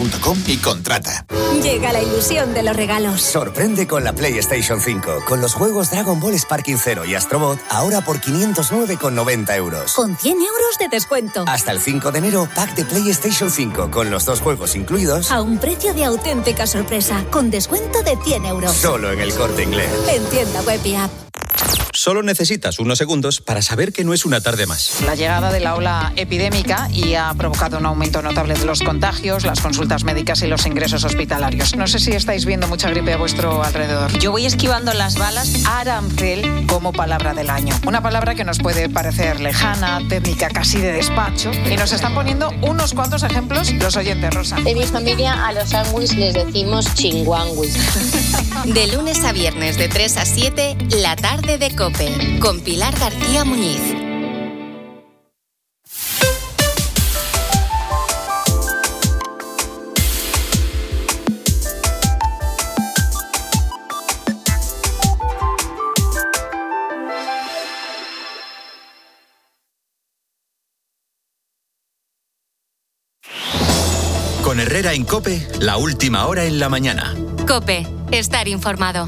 PlayStation5.com y contrata. Llega la ilusión de los regalos. Sorprende con la PlayStation 5, con los juegos Dragon Ball Sparking Zero y Astrobot, ahora por 509,90 euros. Con 100 euros de descuento. Hasta el 5 de enero, pack de PlayStation 5, con los 2 juegos incluidos. A un precio de auténtica sorpresa, con descuento de 100 euros. Solo en El Corte Inglés. En tienda web y app. Solo necesitas unos segundos para saber que no es una tarde más. La llegada de la ola epidémica y ha provocado un aumento notable de los contagios, las consultas médicas y los ingresos hospitalarios. No sé si estáis viendo mucha gripe a vuestro alrededor. Yo voy esquivando las balas. Arancel como palabra del año. Una palabra que nos puede parecer lejana, técnica casi de despacho. Y nos están poniendo unos cuantos ejemplos los oyentes, Rosa. De mi familia a los sándwiches les decimos chinguanguis. De lunes a viernes de 3 a 7, La Tarde de COPE, con Pilar García Muñiz. Con Herrera en COPE, la última hora en la mañana. COPE, estar informado.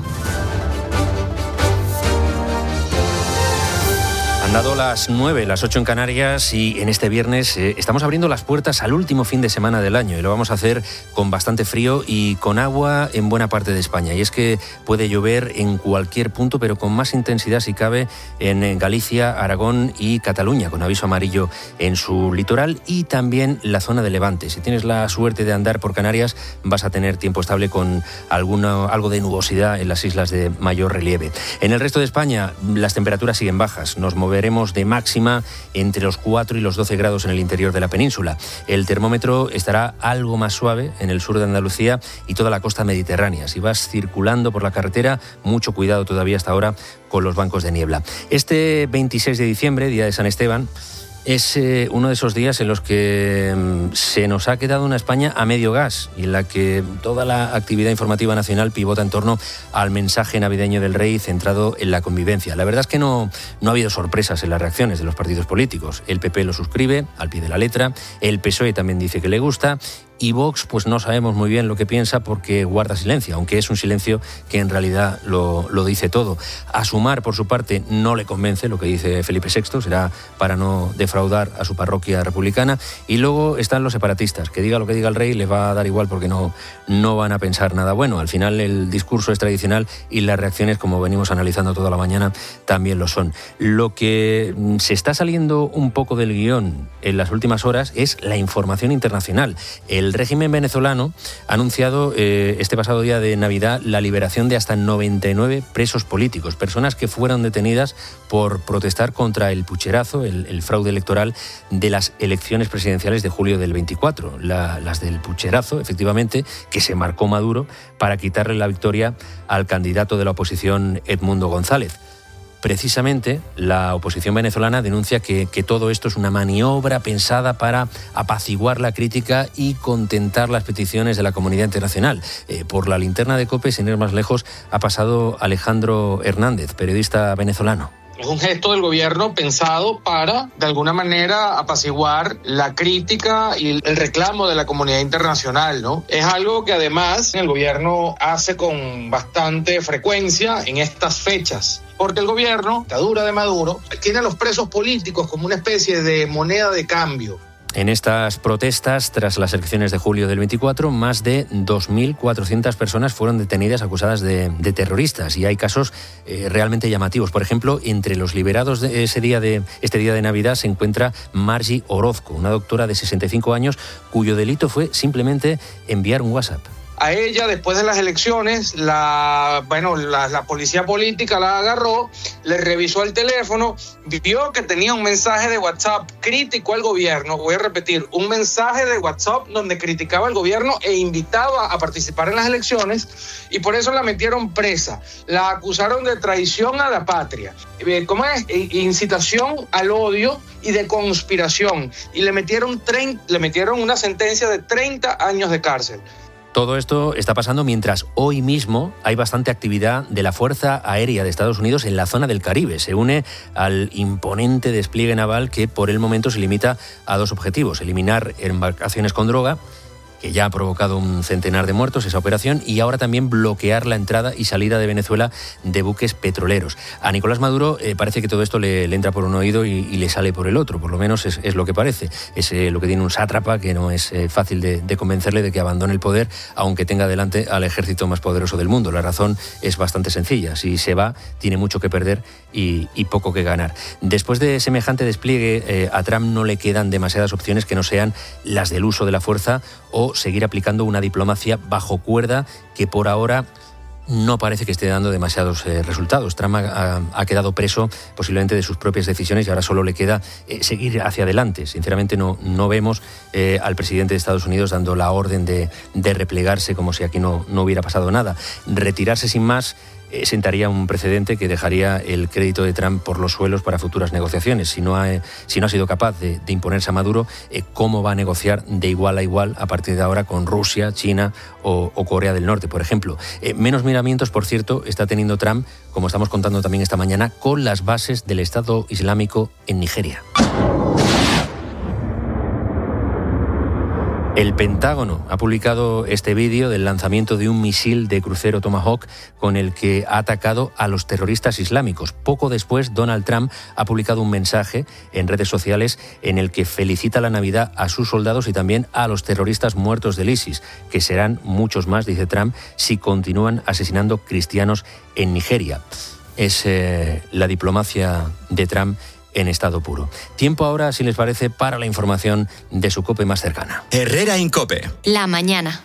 Han dado las 9, las 8 en Canarias y en este viernes estamos abriendo las puertas al último fin de semana del año y lo vamos a hacer con bastante frío y con agua en buena parte de España. Y es que puede llover en cualquier punto, pero con más intensidad si cabe en Galicia, Aragón y Cataluña, con aviso amarillo en su litoral y también la zona de Levante. Si tienes la suerte de andar por Canarias, vas a tener tiempo estable con algo de nubosidad en las islas de mayor relieve. En el resto de España, las temperaturas siguen bajas. Nos moveremos de máxima entre los 4 y los 12 grados en el interior de la península. El termómetro estará algo más suave en el sur de Andalucía y toda la costa mediterránea. Si vas circulando por la carretera, mucho cuidado todavía hasta ahora con los bancos de niebla. Este 26 de diciembre, día de San Esteban, es uno de esos días en los que se nos ha quedado una España a medio gas y en la que toda la actividad informativa nacional pivota en torno al mensaje navideño del Rey centrado en la convivencia. La verdad es que no ha habido sorpresas en las reacciones de los partidos políticos. El PP lo suscribe al pie de la letra, el PSOE también dice que le gusta y Vox pues no sabemos muy bien lo que piensa porque guarda silencio, aunque es un silencio que en realidad lo dice todo. A Sumar, por su parte, no le convence lo que dice Felipe VI, será para no defraudar a su parroquia republicana. Y luego están los separatistas, que diga lo que diga el Rey, les va a dar igual porque no van a pensar nada bueno. Al final el discurso es tradicional y las reacciones, como venimos analizando toda la mañana, también lo son. Lo que se está saliendo un poco del guión en las últimas horas es la información internacional. El régimen venezolano ha anunciado este pasado día de Navidad la liberación de hasta 99 presos políticos, personas que fueron detenidas por protestar contra el pucherazo, el fraude electoral de las elecciones presidenciales de julio del 24. Las del pucherazo, efectivamente, que se marcó Maduro para quitarle la victoria al candidato de la oposición, Edmundo González. Precisamente, la oposición venezolana denuncia que todo esto es una maniobra pensada para apaciguar la crítica y contentar las peticiones de la comunidad internacional. Por la linterna de COPE, sin ir más lejos, ha pasado Alejandro Hernández, periodista venezolano. Es un gesto del gobierno pensado para, de alguna manera, apaciguar la crítica y el reclamo de la comunidad internacional, ¿no? Es algo que además el gobierno hace con bastante frecuencia en estas fechas. Porque el gobierno, la dictadura de Maduro, tiene a los presos políticos como una especie de moneda de cambio. En estas protestas, tras las elecciones de julio del 24, más de 2.400 personas fueron detenidas acusadas de terroristas. Y hay casos realmente llamativos. Por ejemplo, entre los liberados de este día de Navidad se encuentra Margie Orozco, una doctora de 65 años, cuyo delito fue simplemente enviar un WhatsApp. A ella, después de las elecciones, la policía política la agarró, le revisó el teléfono, vio que tenía un mensaje de WhatsApp crítico al gobierno. Voy a repetir, un mensaje de WhatsApp donde criticaba al gobierno e invitaba a participar en las elecciones, y por eso la metieron presa. La acusaron de traición a la patria, incitación al odio y de conspiración, y le metieron una sentencia de 30 años de cárcel. Todo esto está pasando mientras hoy mismo hay bastante actividad de la Fuerza Aérea de Estados Unidos en la zona del Caribe. Se une al imponente despliegue naval que por el momento se limita a dos objetivos: eliminar embarcaciones con droga, que ya ha provocado un centenar de muertos, esa operación, y ahora también bloquear la entrada y salida de Venezuela de buques petroleros. A Nicolás Maduro parece que todo esto le entra por un oído y le sale por el otro, por lo menos es lo que parece. Es lo que tiene un sátrapa que no es fácil de convencerle de que abandone el poder, aunque tenga delante al ejército más poderoso del mundo. La razón es bastante sencilla: si se va, tiene mucho que perder y poco que ganar. Después de semejante despliegue, a Trump no le quedan demasiadas opciones que no sean las del uso de la fuerza o seguir aplicando una diplomacia bajo cuerda que por ahora no parece que esté dando demasiados resultados. Trump ha quedado preso posiblemente de sus propias decisiones y ahora solo le queda seguir hacia adelante. Sinceramente no vemos al presidente de Estados Unidos dando la orden de replegarse como si aquí no hubiera pasado nada. Retirarse sin más sentaría un precedente que dejaría el crédito de Trump por los suelos para futuras negociaciones. Si no ha sido capaz de imponerse a Maduro, ¿cómo va a negociar de igual a igual a partir de ahora con Rusia, China o Corea del Norte, por ejemplo? Menos miramientos, por cierto, está teniendo Trump, como estamos contando también esta mañana, con las bases del Estado Islámico en Nigeria. El Pentágono ha publicado este vídeo del lanzamiento de un misil de crucero Tomahawk con el que ha atacado a los terroristas islámicos. Poco después, Donald Trump ha publicado un mensaje en redes sociales en el que felicita la Navidad a sus soldados y también a los terroristas muertos del ISIS, que serán muchos más, dice Trump, si continúan asesinando cristianos en Nigeria. Es la diplomacia de Trump en estado puro. Tiempo ahora, si les parece, para la información de su COPE más cercana. Herrera Incope. La mañana.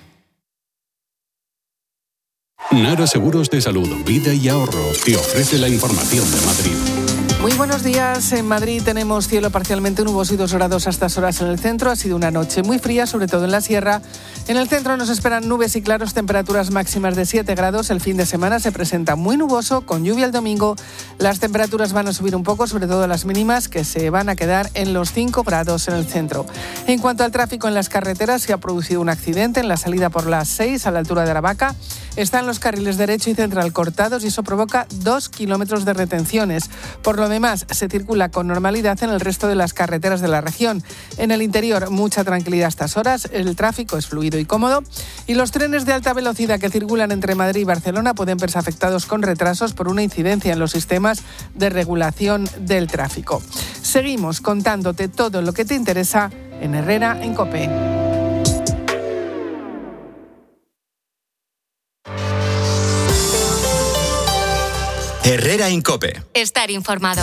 Nara Seguros de Salud, Vida y Ahorro te ofrece la información de Madrid. Muy buenos días. En Madrid tenemos cielo parcialmente nuboso y 2 grados a estas horas en el centro. Ha sido una noche muy fría, sobre todo en la sierra. En el centro nos esperan nubes y claros, temperaturas máximas de 7 grados. El fin de semana se presenta muy nuboso, con lluvia el domingo. Las temperaturas van a subir un poco, sobre todo las mínimas, que se van a quedar en los 5 grados en el centro. En cuanto al tráfico en las carreteras, se ha producido un accidente en la salida por la 6 a la altura de Aravaca. Están los carriles derecho y central cortados y eso provoca 2 kilómetros de retenciones. Por lo demás, se circula con normalidad en el resto de las carreteras de la región. En el interior, mucha tranquilidad a estas horas, el tráfico es fluido y cómodo y los trenes de alta velocidad que circulan entre Madrid y Barcelona pueden verse afectados con retrasos por una incidencia en los sistemas de regulación del tráfico. Seguimos contándote todo lo que te interesa en Herrera en COPE. Herrera Incope. Estar informado.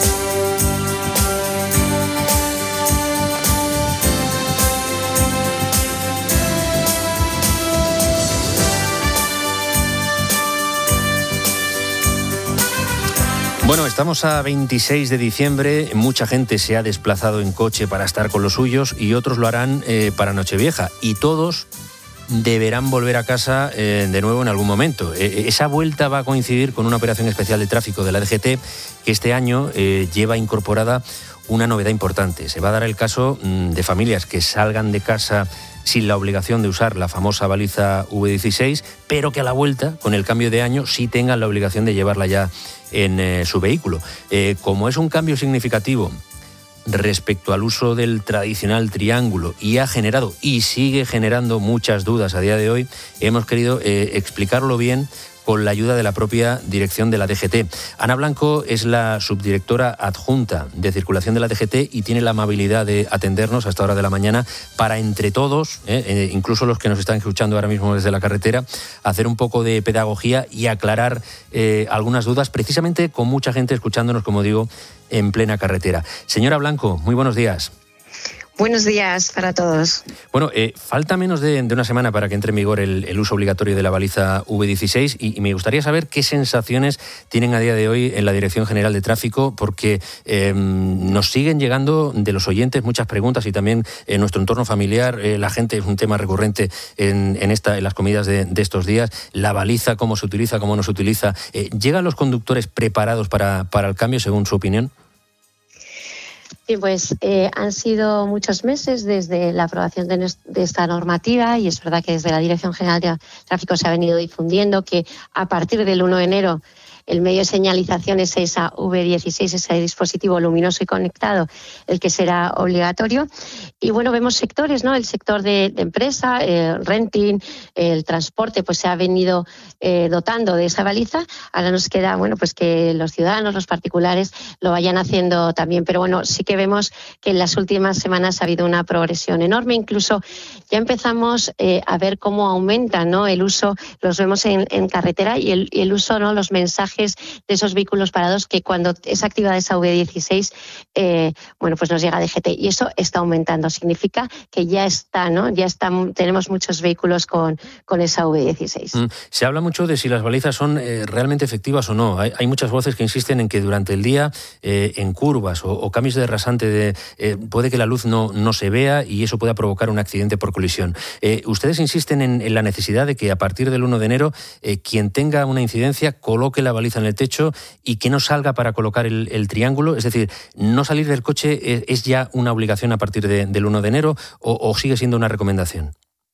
Bueno, estamos a 26 de diciembre, mucha gente se ha desplazado en coche para estar con los suyos y otros lo harán para Nochevieja y todos deberán volver a casa de nuevo en algún momento. Esa vuelta va a coincidir con una operación especial de tráfico de la DGT que este año lleva incorporada una novedad importante. Se va a dar el caso de familias que salgan de casa sin la obligación de usar la famosa baliza V16, pero que a la vuelta, con el cambio de año, sí tengan la obligación de llevarla ya en su vehículo. Como es un cambio significativo respecto al uso del tradicional triángulo y ha generado y sigue generando muchas dudas a día de hoy, hemos querido explicarlo bien con la ayuda de la propia dirección de la DGT. Ana Blanco es la subdirectora adjunta de circulación de la DGT y tiene la amabilidad de atendernos a esta hora de la mañana para entre todos, incluso los que nos están escuchando ahora mismo desde la carretera, hacer un poco de pedagogía y aclarar algunas dudas, precisamente con mucha gente escuchándonos, como digo, en plena carretera. Señora Blanco, muy buenos días. Buenos días para todos. Bueno, falta menos de una semana para que entre en vigor el uso obligatorio de la baliza V16 y me gustaría saber qué sensaciones tienen a día de hoy en la Dirección General de Tráfico, porque nos siguen llegando de los oyentes muchas preguntas y también en nuestro entorno familiar, la gente es un tema recurrente en las comidas de estos días, la baliza, cómo se utiliza, cómo no se utiliza. ¿Llegan los conductores preparados para el cambio, según su opinión? Bien, pues han sido muchos meses desde la aprobación de esta normativa y es verdad que desde la Dirección General de Tráfico se ha venido difundiendo que a partir del 1 de enero el medio de señalización es esa V16, ese dispositivo luminoso y conectado, el que será obligatorio. Y bueno, vemos sectores, ¿no? El sector de empresa, renting, el transporte, pues se ha venido dotando de esa baliza. Ahora nos queda, bueno, pues que los ciudadanos, los particulares lo vayan haciendo también. Pero bueno, sí que vemos que en las últimas semanas ha habido una progresión enorme. Incluso ya empezamos a ver cómo aumenta, ¿no?, el uso, los vemos en carretera, y el uso, ¿no?, los mensajes de esos vehículos parados, que cuando es activada esa V16, bueno, pues nos llega DGT, y eso está aumentando. Significa que ya está, ¿no? Tenemos muchos vehículos con esa V16. Se habla mucho de si las balizas son realmente efectivas o no. Hay muchas voces que insisten en que durante el día, en curvas o cambios de rasante, puede que la luz no se vea y eso pueda provocar un accidente por colisión. Ustedes insisten en la necesidad de que a partir del 1 de enero quien tenga una incidencia coloque la baliza en el techo y que no salga para colocar el triángulo. Es decir, no salir del coche es ya una obligación a partir del 1 de enero o sigue siendo una recomendación.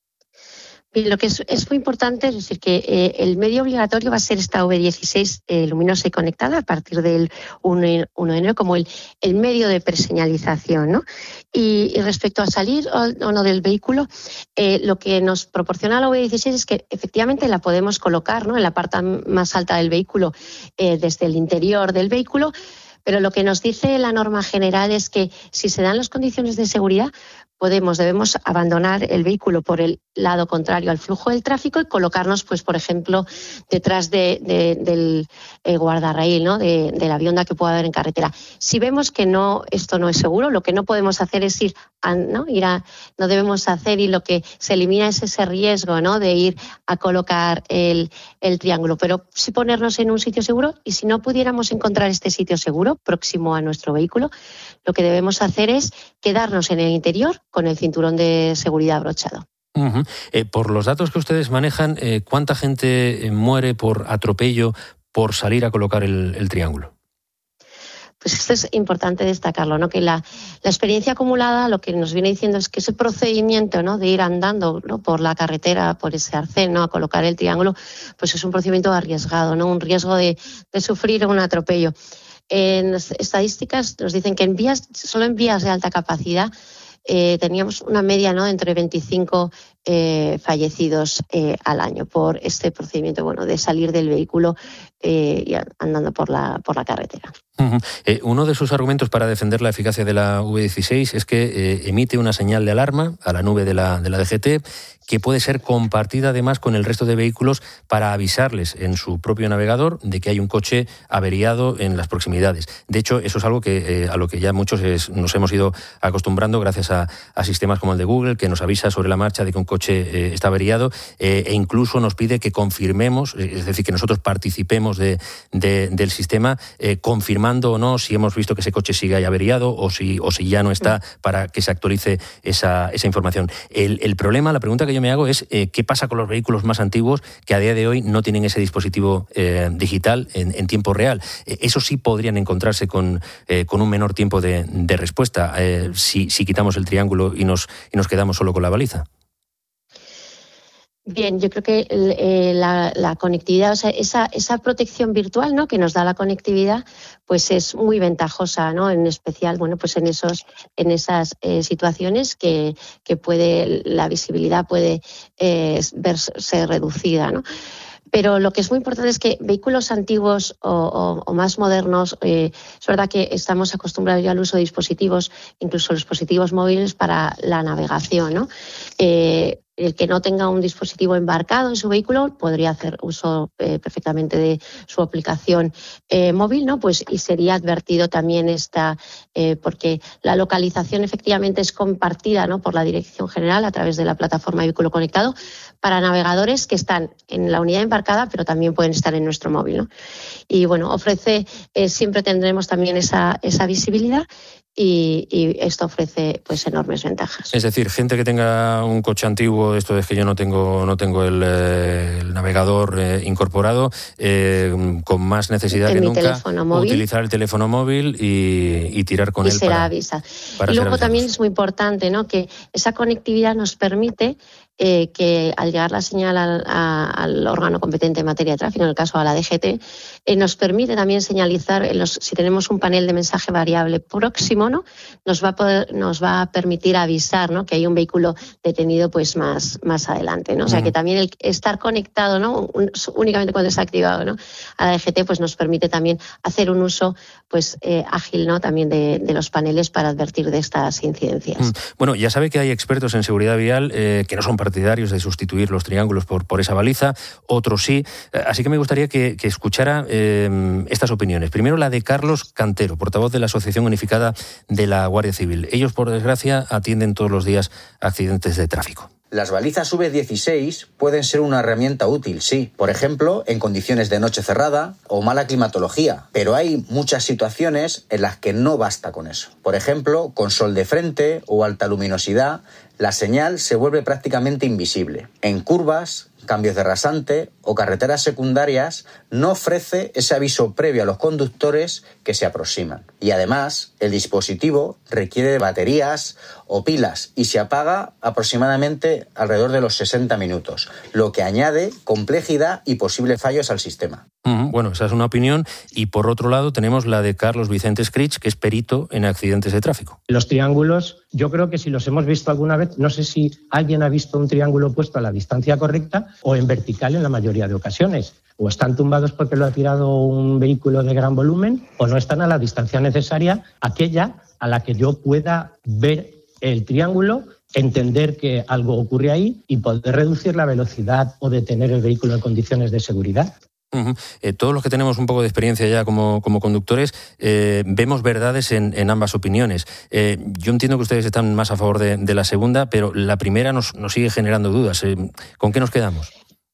Lo que es muy importante es decir que el medio obligatorio va a ser esta V16 luminosa y conectada a partir del 1 de enero como el medio de preseñalización, ¿no? Y respecto a salir o no del vehículo, lo que nos proporciona la V16 es que efectivamente la podemos colocar, ¿no?, en la parte más alta del vehículo, desde el interior del vehículo, pero lo que nos dice la norma general es que si se dan las condiciones de seguridad, debemos abandonar el vehículo por el lado contrario al flujo del tráfico y colocarnos, pues, por ejemplo, detrás del guardarraíl, ¿no?, de la vionda que pueda haber en carretera. Si vemos que esto no es seguro, lo que no podemos hacer es no debemos hacer, y lo que se elimina es ese riesgo, ¿no?, de ir a colocar el triángulo, pero sí ponernos en un sitio seguro. Y si no pudiéramos encontrar este sitio seguro próximo a nuestro vehículo, lo que debemos hacer es quedarnos en el interior con el cinturón de seguridad abrochado. Uh-huh. Por los datos que ustedes manejan, ¿cuánta gente muere por atropello por salir a colocar el triángulo? Pues esto es importante destacarlo, ¿no? Que la experiencia acumulada lo que nos viene diciendo es que ese procedimiento, ¿no?, de ir andando, ¿no?, por la carretera, por ese arcén, ¿no?, a colocar el triángulo, pues es un procedimiento arriesgado, ¿no?, un riesgo de sufrir un atropello. En las estadísticas nos dicen que solo en vías de alta capacidad teníamos una media, ¿no?, de entre 25 fallecidos al año por este procedimiento, bueno, de salir del vehículo y andando por la carretera. Uh-huh. Uno de sus argumentos para defender la eficacia de la V16 es que emite una señal de alarma a la nube de la DGT, que puede ser compartida además con el resto de vehículos para avisarles en su propio navegador de que hay un coche averiado en las proximidades. De hecho, eso es algo que a lo que ya muchos nos hemos ido acostumbrando gracias a sistemas como el de Google, que nos avisa sobre la marcha de que un coche está averiado, e incluso nos pide que confirmemos, es decir, que nosotros participemos del sistema, confirmando o no si hemos visto que ese coche sigue ahí averiado o si ya no está, para que se actualice esa información. El problema, la pregunta que yo me hago es ¿qué pasa con los vehículos más antiguos que a día de hoy no tienen ese dispositivo digital en tiempo real? Eso sí podrían encontrarse con un menor tiempo de respuesta si quitamos el triángulo y nos quedamos solo con la baliza. Bien, yo creo que la conectividad, o sea, esa protección virtual, ¿no?, que nos da la conectividad, pues es muy ventajosa, ¿no? En especial, bueno, pues en esas situaciones que la visibilidad puede verse reducida, ¿no? Pero lo que es muy importante es que vehículos antiguos o más modernos, es verdad que estamos acostumbrados ya al uso de dispositivos, incluso los dispositivos móviles para la navegación, ¿no? El que no tenga un dispositivo embarcado en su vehículo podría hacer uso perfectamente de su aplicación móvil, ¿no? Pues, y sería advertido también porque la localización efectivamente es compartida, ¿no?, por la Dirección General a través de la plataforma Vehículo Conectado para navegadores que están en la unidad embarcada, pero también pueden estar en nuestro móvil, ¿no? Y bueno, siempre tendremos también esa visibilidad. Y esto ofrece, pues, enormes ventajas. Es decir, gente que tenga un coche antiguo, esto es que yo no tengo el navegador incorporado, con más necesidad que nunca utilizar el teléfono móvil y tirar con él. Y será avisa. Y luego también es muy importante, ¿no?, que esa conectividad nos permite que al llegar la señal al órgano competente en materia de tráfico, en el caso a la DGT, nos permite también señalizar, si tenemos un panel de mensaje variable próximo, ¿no? Nos va a permitir avisar, ¿no?, que hay un vehículo detenido pues más adelante, ¿no? O sea que también el estar conectado, ¿no?, únicamente cuando está activado, ¿no?, a la DGT, pues nos permite también hacer un uso pues ágil, ¿no?, también de los paneles para advertir de estas incidencias. Bueno, ya sabe que hay expertos en seguridad vial que no son partidarios de sustituir los triángulos por esa baliza, otros sí. Así que me gustaría que escuchara estas opiniones. Primero la de Carlos Cantero, portavoz de la Asociación Unificada de la Guardia Civil. Ellos, por desgracia, atienden todos los días accidentes de tráfico. Las balizas V16 pueden ser una herramienta útil, sí. Por ejemplo, en condiciones de noche cerrada o mala climatología. Pero hay muchas situaciones en las que no basta con eso. Por ejemplo, con sol de frente o alta luminosidad, la señal se vuelve prácticamente invisible. En curvas, cambios de rasante o carreteras secundarias no ofrece ese aviso previo a los conductores que se aproximan. Y además, el dispositivo requiere de baterías o pilas y se apaga aproximadamente alrededor de los 60 minutos, lo que añade complejidad y posibles fallos al sistema. Bueno, esa es una opinión. Y por otro lado tenemos la de Carlos Vicente Escrich, que es perito en accidentes de tráfico. Los triángulos, yo creo que si los hemos visto alguna vez, no sé si alguien ha visto un triángulo puesto a la distancia correcta o en vertical en la mayoría de ocasiones. O están tumbados porque lo ha tirado un vehículo de gran volumen o no están a la distancia necesaria, aquella a la que yo pueda ver el triángulo, entender que algo ocurre ahí y poder reducir la velocidad o detener el vehículo en condiciones de seguridad. Todos los que tenemos un poco de experiencia ya como conductores vemos verdades en ambas opiniones. Yo entiendo que ustedes están más a favor de la segunda, pero la primera nos sigue generando dudas. ¿Con qué nos quedamos?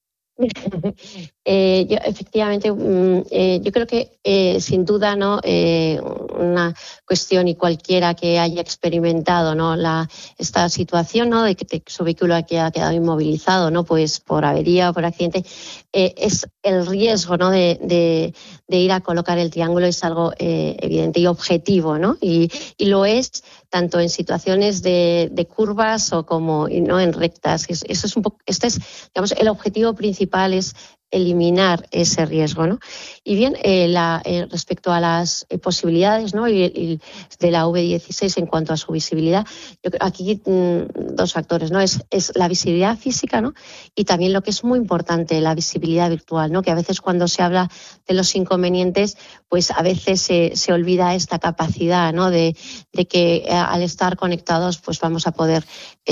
Efectivamente, yo creo que sin duda, ¿no?, una cuestión, y cualquiera que haya experimentado, ¿no?, esta situación, ¿no?, de que su vehículo ha quedado inmovilizado, ¿no?, pues por avería o por accidente, es el riesgo, ¿no?, de ir a colocar el triángulo es algo evidente y objetivo, ¿no? Y lo es tanto en situaciones de curvas o como, ¿no?, en rectas. Eso es un poco, digamos, el objetivo principal es eliminar ese riesgo, ¿no? Y bien, respecto a las posibilidades, ¿no?, y de la V16 en cuanto a su visibilidad, yo creo aquí dos factores, ¿no? Es la visibilidad física, ¿no?, y también lo que es muy importante, la visibilidad virtual, ¿no?, que a veces cuando se habla de los inconvenientes, pues a veces se olvida esta capacidad, ¿no?, de que al estar conectados pues vamos a poder,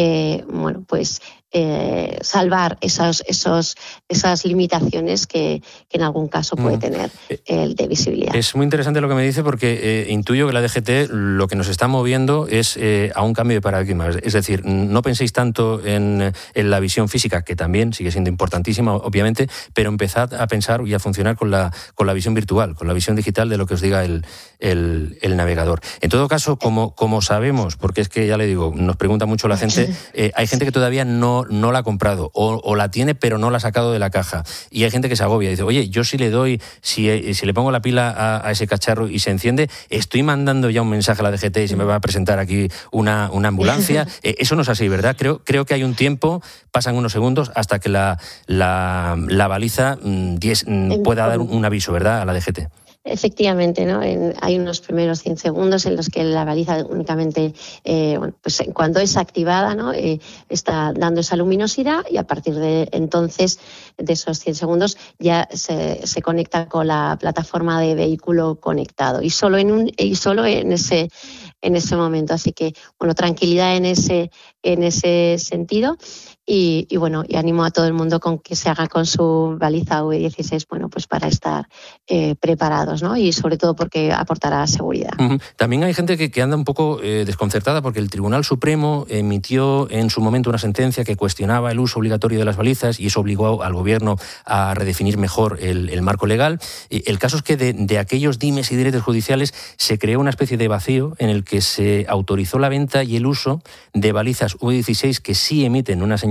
salvar esas limitaciones que en algún caso puede tener el de visibilidad. Es muy interesante lo que me dice porque intuyo que la DGT lo que nos está moviendo es a un cambio de paradigma. Es decir, no penséis tanto en la visión física, que también sigue siendo importantísima, obviamente, pero empezad a pensar y a funcionar con la visión virtual, con la visión digital de lo que os diga el navegador. En todo caso, como sabemos, porque es que ya le digo, nos pregunta mucho la gente, hay gente que todavía no la ha comprado o la tiene pero no la ha sacado de la caja, y hay gente que se agobia y dice, oye, yo si le doy, si le pongo la pila a ese cacharro y se enciende, estoy mandando ya un mensaje a la DGT y se me va a presentar aquí una ambulancia. Eso no es así, ¿verdad? Creo que hay un tiempo, pasan unos segundos hasta que la baliza pueda dar un aviso, ¿verdad?, a la DGT. Efectivamente, ¿no? Hay unos primeros 100 segundos en los que la baliza únicamente, pues cuando es activada, ¿no?, está dando esa luminosidad, y a partir de entonces, de esos 100 segundos, ya se conecta con la plataforma de vehículo conectado, y solo en ese momento. Así que, bueno, tranquilidad en ese sentido. Y animo a todo el mundo con que se haga con su baliza V16, pues para estar preparados, ¿no? Y sobre todo porque aportará seguridad. También hay gente que anda un poco desconcertada porque el Tribunal Supremo emitió en su momento una sentencia que cuestionaba el uso obligatorio de las balizas, y eso obligó al Gobierno a redefinir mejor el marco legal. El caso es que de aquellos dimes y diretes judiciales se creó una especie de vacío en el que se autorizó la venta y el uso de balizas V16 que sí emiten una señal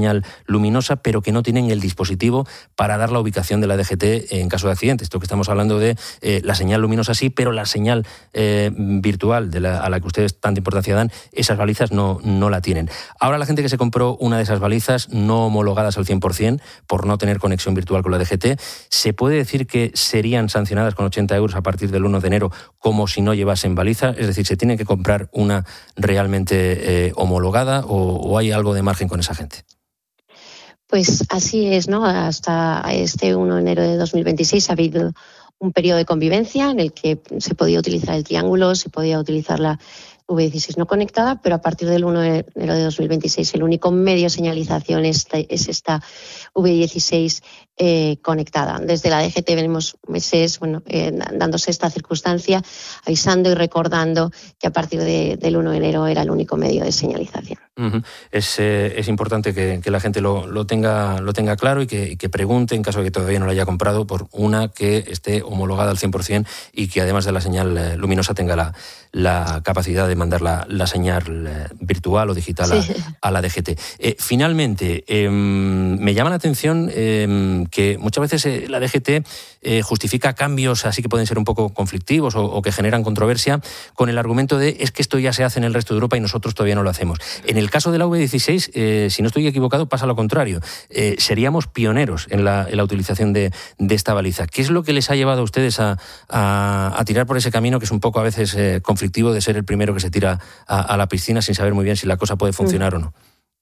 señal luminosa, pero que no tienen el dispositivo para dar la ubicación de la DGT en caso de accidente. Esto que estamos hablando de la señal luminosa sí, pero la señal virtual a la que ustedes tanta importancia dan, esas balizas no la tienen. Ahora la gente que se compró una de esas balizas no homologadas al 100% por no tener conexión virtual con la DGT, ¿se puede decir que serían sancionadas con 80 euros a partir del 1 de enero como si no llevasen baliza? Es decir, ¿se tiene que comprar una realmente homologada o hay algo de margen con esa gente? Pues así es, ¿no? Hasta este 1 de enero de 2026 ha habido un periodo de convivencia en el que se podía utilizar el triángulo, se podía utilizar la V16 no conectada, pero a partir del 1 de enero de 2026 el único medio de señalización es esta V16 conectada. Desde la DGT venimos meses dándose esta circunstancia, avisando y recordando que a partir del 1 de enero era el único medio de señalización. Uh-huh. Es importante que la gente lo tenga claro y que pregunte, en caso de que todavía no la haya comprado, por una que esté homologada al 100% y que además de la señal luminosa tenga la capacidad de mandar la señal virtual o digital a la DGT. Finalmente, me llama la atención que muchas veces la DGT justifica cambios así que pueden ser un poco conflictivos o que generan controversia con el argumento de es que esto ya se hace en el resto de Europa y nosotros todavía no lo hacemos. En el caso de la V16, si no estoy equivocado, pasa lo contrario. Seríamos pioneros en la utilización de esta baliza. ¿Qué es lo que les ha llevado a ustedes a tirar por ese camino que es un poco a veces conflictivo de ser el primero que se tira a la piscina sin saber muy bien si la cosa puede funcionar o no?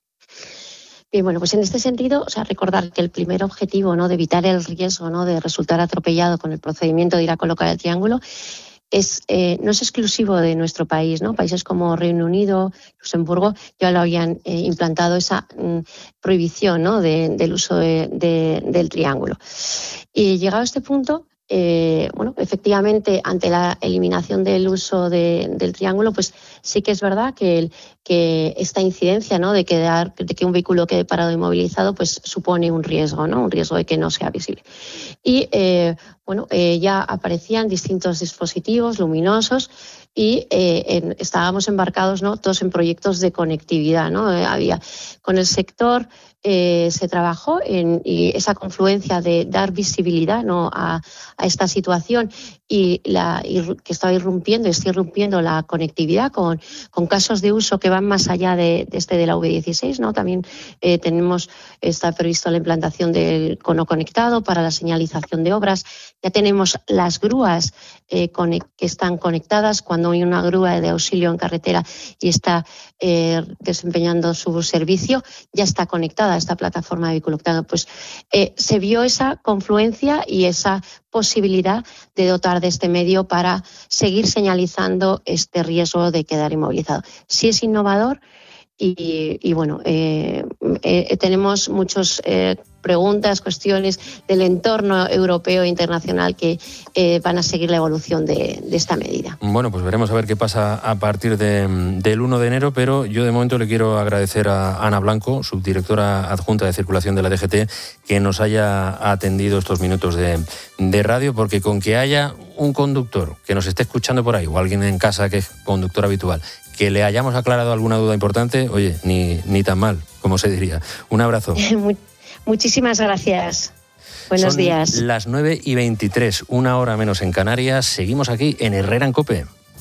Bien, bueno, pues en este sentido, recordar que el primer objetivo, ¿no?, de evitar el riesgo, ¿no?, de resultar atropellado con el procedimiento de ir a colocar el triángulo no es exclusivo de nuestro país, ¿no? Países como Reino Unido, Luxemburgo, ya lo habían implantado esa prohibición, ¿no?, del uso del triángulo. Y llegado a este punto, efectivamente, ante la eliminación del uso del triángulo, pues sí que es verdad que esta incidencia, ¿no?, de que un vehículo quede parado inmovilizado, pues supone un riesgo, ¿no?, un riesgo de que no sea visible. Y ya aparecían distintos dispositivos luminosos y estábamos embarcados, ¿no?, todos en proyectos de conectividad, ¿no? Había con el sector se trabajó y esa confluencia de dar visibilidad, ¿no?, a esta situación y que está irrumpiendo la conectividad con casos de uso que van más allá de la V16, ¿no? También está previsto la implantación del cono conectado para la señalización de obras. Ya tenemos las grúas que están conectadas cuando hay una grúa de auxilio en carretera y está desempeñando su servicio, ya está conectada a esta plataforma de vehículo conectado. Pues se vio esa confluencia y esa posibilidad de dotar de este medio para seguir señalizando este riesgo de quedar inmovilizado. Sí es innovador y tenemos muchas preguntas, cuestiones del entorno europeo e internacional que van a seguir la evolución de esta medida. Bueno, pues veremos a ver qué pasa a partir del 1 de enero, pero yo de momento le quiero agradecer a Ana Blanco, subdirectora adjunta de circulación de la DGT, que nos haya atendido estos minutos de radio, porque con que haya un conductor que nos esté escuchando por ahí o alguien en casa que es conductor habitual, que le hayamos aclarado alguna duda importante, oye, ni tan mal, como se diría. Un abrazo. Muchísimas gracias. Buenos días. Son las 9:23, 1 hora menos en Canarias. Seguimos aquí en Herrera en COPE.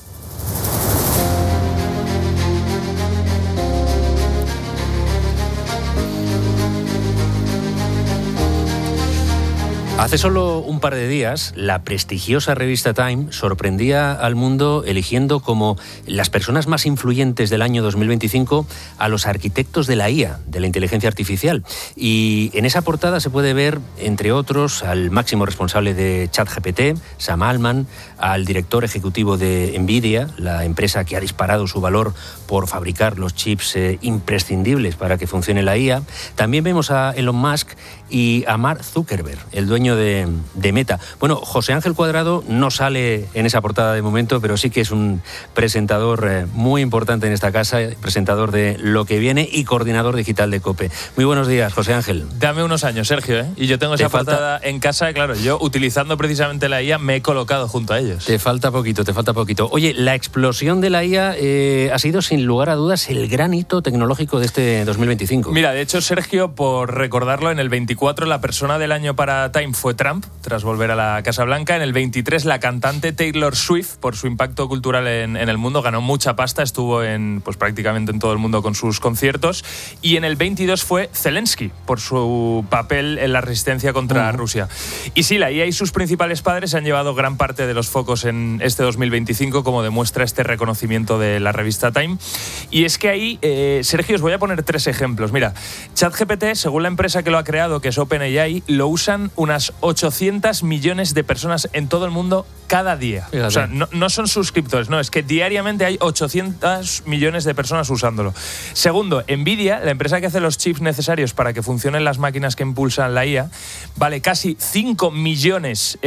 Hace solo un par de días, la prestigiosa revista Time sorprendía al mundo eligiendo como las personas más influyentes del año 2025 a los arquitectos de la IA, de la inteligencia artificial. Y en esa portada se puede ver, entre otros, al máximo responsable de ChatGPT, Sam Altman, al director ejecutivo de NVIDIA, la empresa que ha disparado su valor por fabricar los chips imprescindibles para que funcione la IA. También vemos a Elon Musk y a Mark Zuckerberg, el dueño dueño de Meta. Bueno, José Ángel Cuadrado no sale en esa portada de momento, pero sí que es un presentador muy importante en esta casa, presentador de Lo que viene y coordinador digital de COPE. Muy buenos días, José Ángel. Dame unos años, Sergio, ¿eh? Y yo tengo esa portada en casa, claro, yo utilizando precisamente la IA me he colocado junto a ellos. Te falta poquito. Oye, la explosión de la IA ha sido sin lugar a dudas el gran hito tecnológico de este 2025. Mira, de hecho, Sergio, por recordarlo, en el 24 la persona del año para Time fue Trump, tras volver a la Casa Blanca. En el 23 la cantante Taylor Swift, por su impacto cultural en el mundo, ganó mucha pasta, estuvo pues prácticamente en todo el mundo con sus conciertos. Y en el 22 fue Zelensky, por su papel en la resistencia contra Rusia. Y sí, la IA y sus principales padres han llevado gran parte de los focos en este 2025, como demuestra este reconocimiento de la revista Time. Y es que ahí, Sergio, os voy a poner 3 ejemplos. Mira, ChatGPT, según la empresa que lo ha creado, que es OpenAI, lo usan unas 800 millones de personas en todo el mundo cada día. Fíjate. O sea, no son suscriptores, no, es que diariamente hay 800 millones de personas usándolo. Segundo, Nvidia, la empresa que hace los chips necesarios para que funcionen las máquinas que impulsan la IA, vale casi 5 billones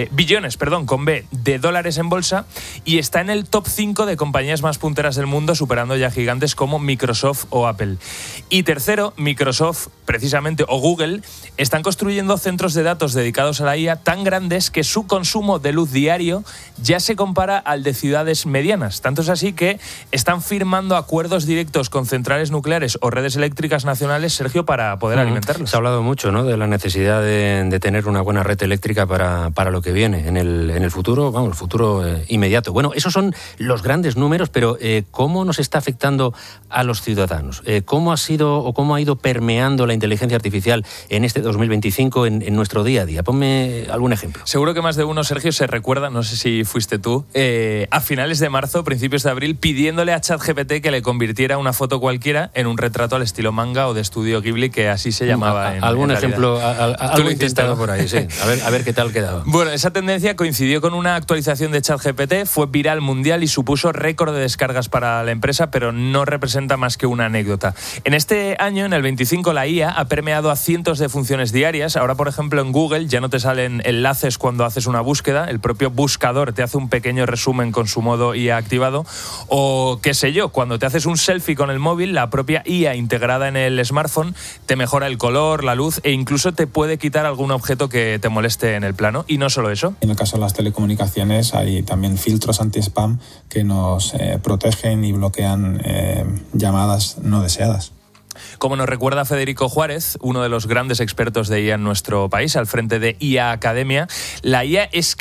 con B de dólares en bolsa y está en el top 5 de compañías más punteras del mundo, superando ya gigantes como Microsoft o Apple. Y tercero, Microsoft, precisamente, o Google, están construyendo centros de datos dedicados a la IA tan grandes que su consumo de luz diario ya se compara al de ciudades medianas. Tanto es así que están firmando acuerdos directos con centrales nucleares o redes eléctricas nacionales, Sergio, para poder alimentarlos. Se ha hablado mucho, ¿no?, de la necesidad de tener una buena red eléctrica para lo que viene en el futuro, el futuro inmediato. Bueno, esos son los grandes números, pero ¿cómo nos está afectando a los ciudadanos? ¿Cómo ha ido permeando la inteligencia artificial en este 2025 en nuestro día a día? Ponme algún ejemplo. Seguro que más de uno, Sergio, se recuerda, no sé si fuiste tú, a finales de marzo, principios de abril, pidiéndole a ChatGPT que le convirtiera una foto cualquiera en un retrato al estilo manga o de estudio Ghibli, que así se llamaba. ¿Algún ejemplo? Algo intentado por ahí, sí. A ver qué tal quedaba. Bueno, esa tendencia coincidió con una actualización de ChatGPT, fue viral mundial y supuso récord de descargas para la empresa, pero no representa más que una anécdota. En este año, en el 25, la IA ha permeado a cientos de funciones diarias. Ahora, por ejemplo, en Google ya no te salen enlaces cuando haces una búsqueda, el propio buscador te hace un pequeño resumen con su modo IA activado, o qué sé yo, cuando te haces un selfie con el móvil, la propia IA integrada en el smartphone te mejora el color, la luz e incluso te puede quitar algún objeto que te moleste en el plano. Y no solo eso. En el caso de las telecomunicaciones hay también filtros anti-spam que nos protegen y bloquean llamadas no deseadas. Como nos recuerda Federico Juárez, uno de los grandes expertos de IA en nuestro país, al frente de IA Academia, la IA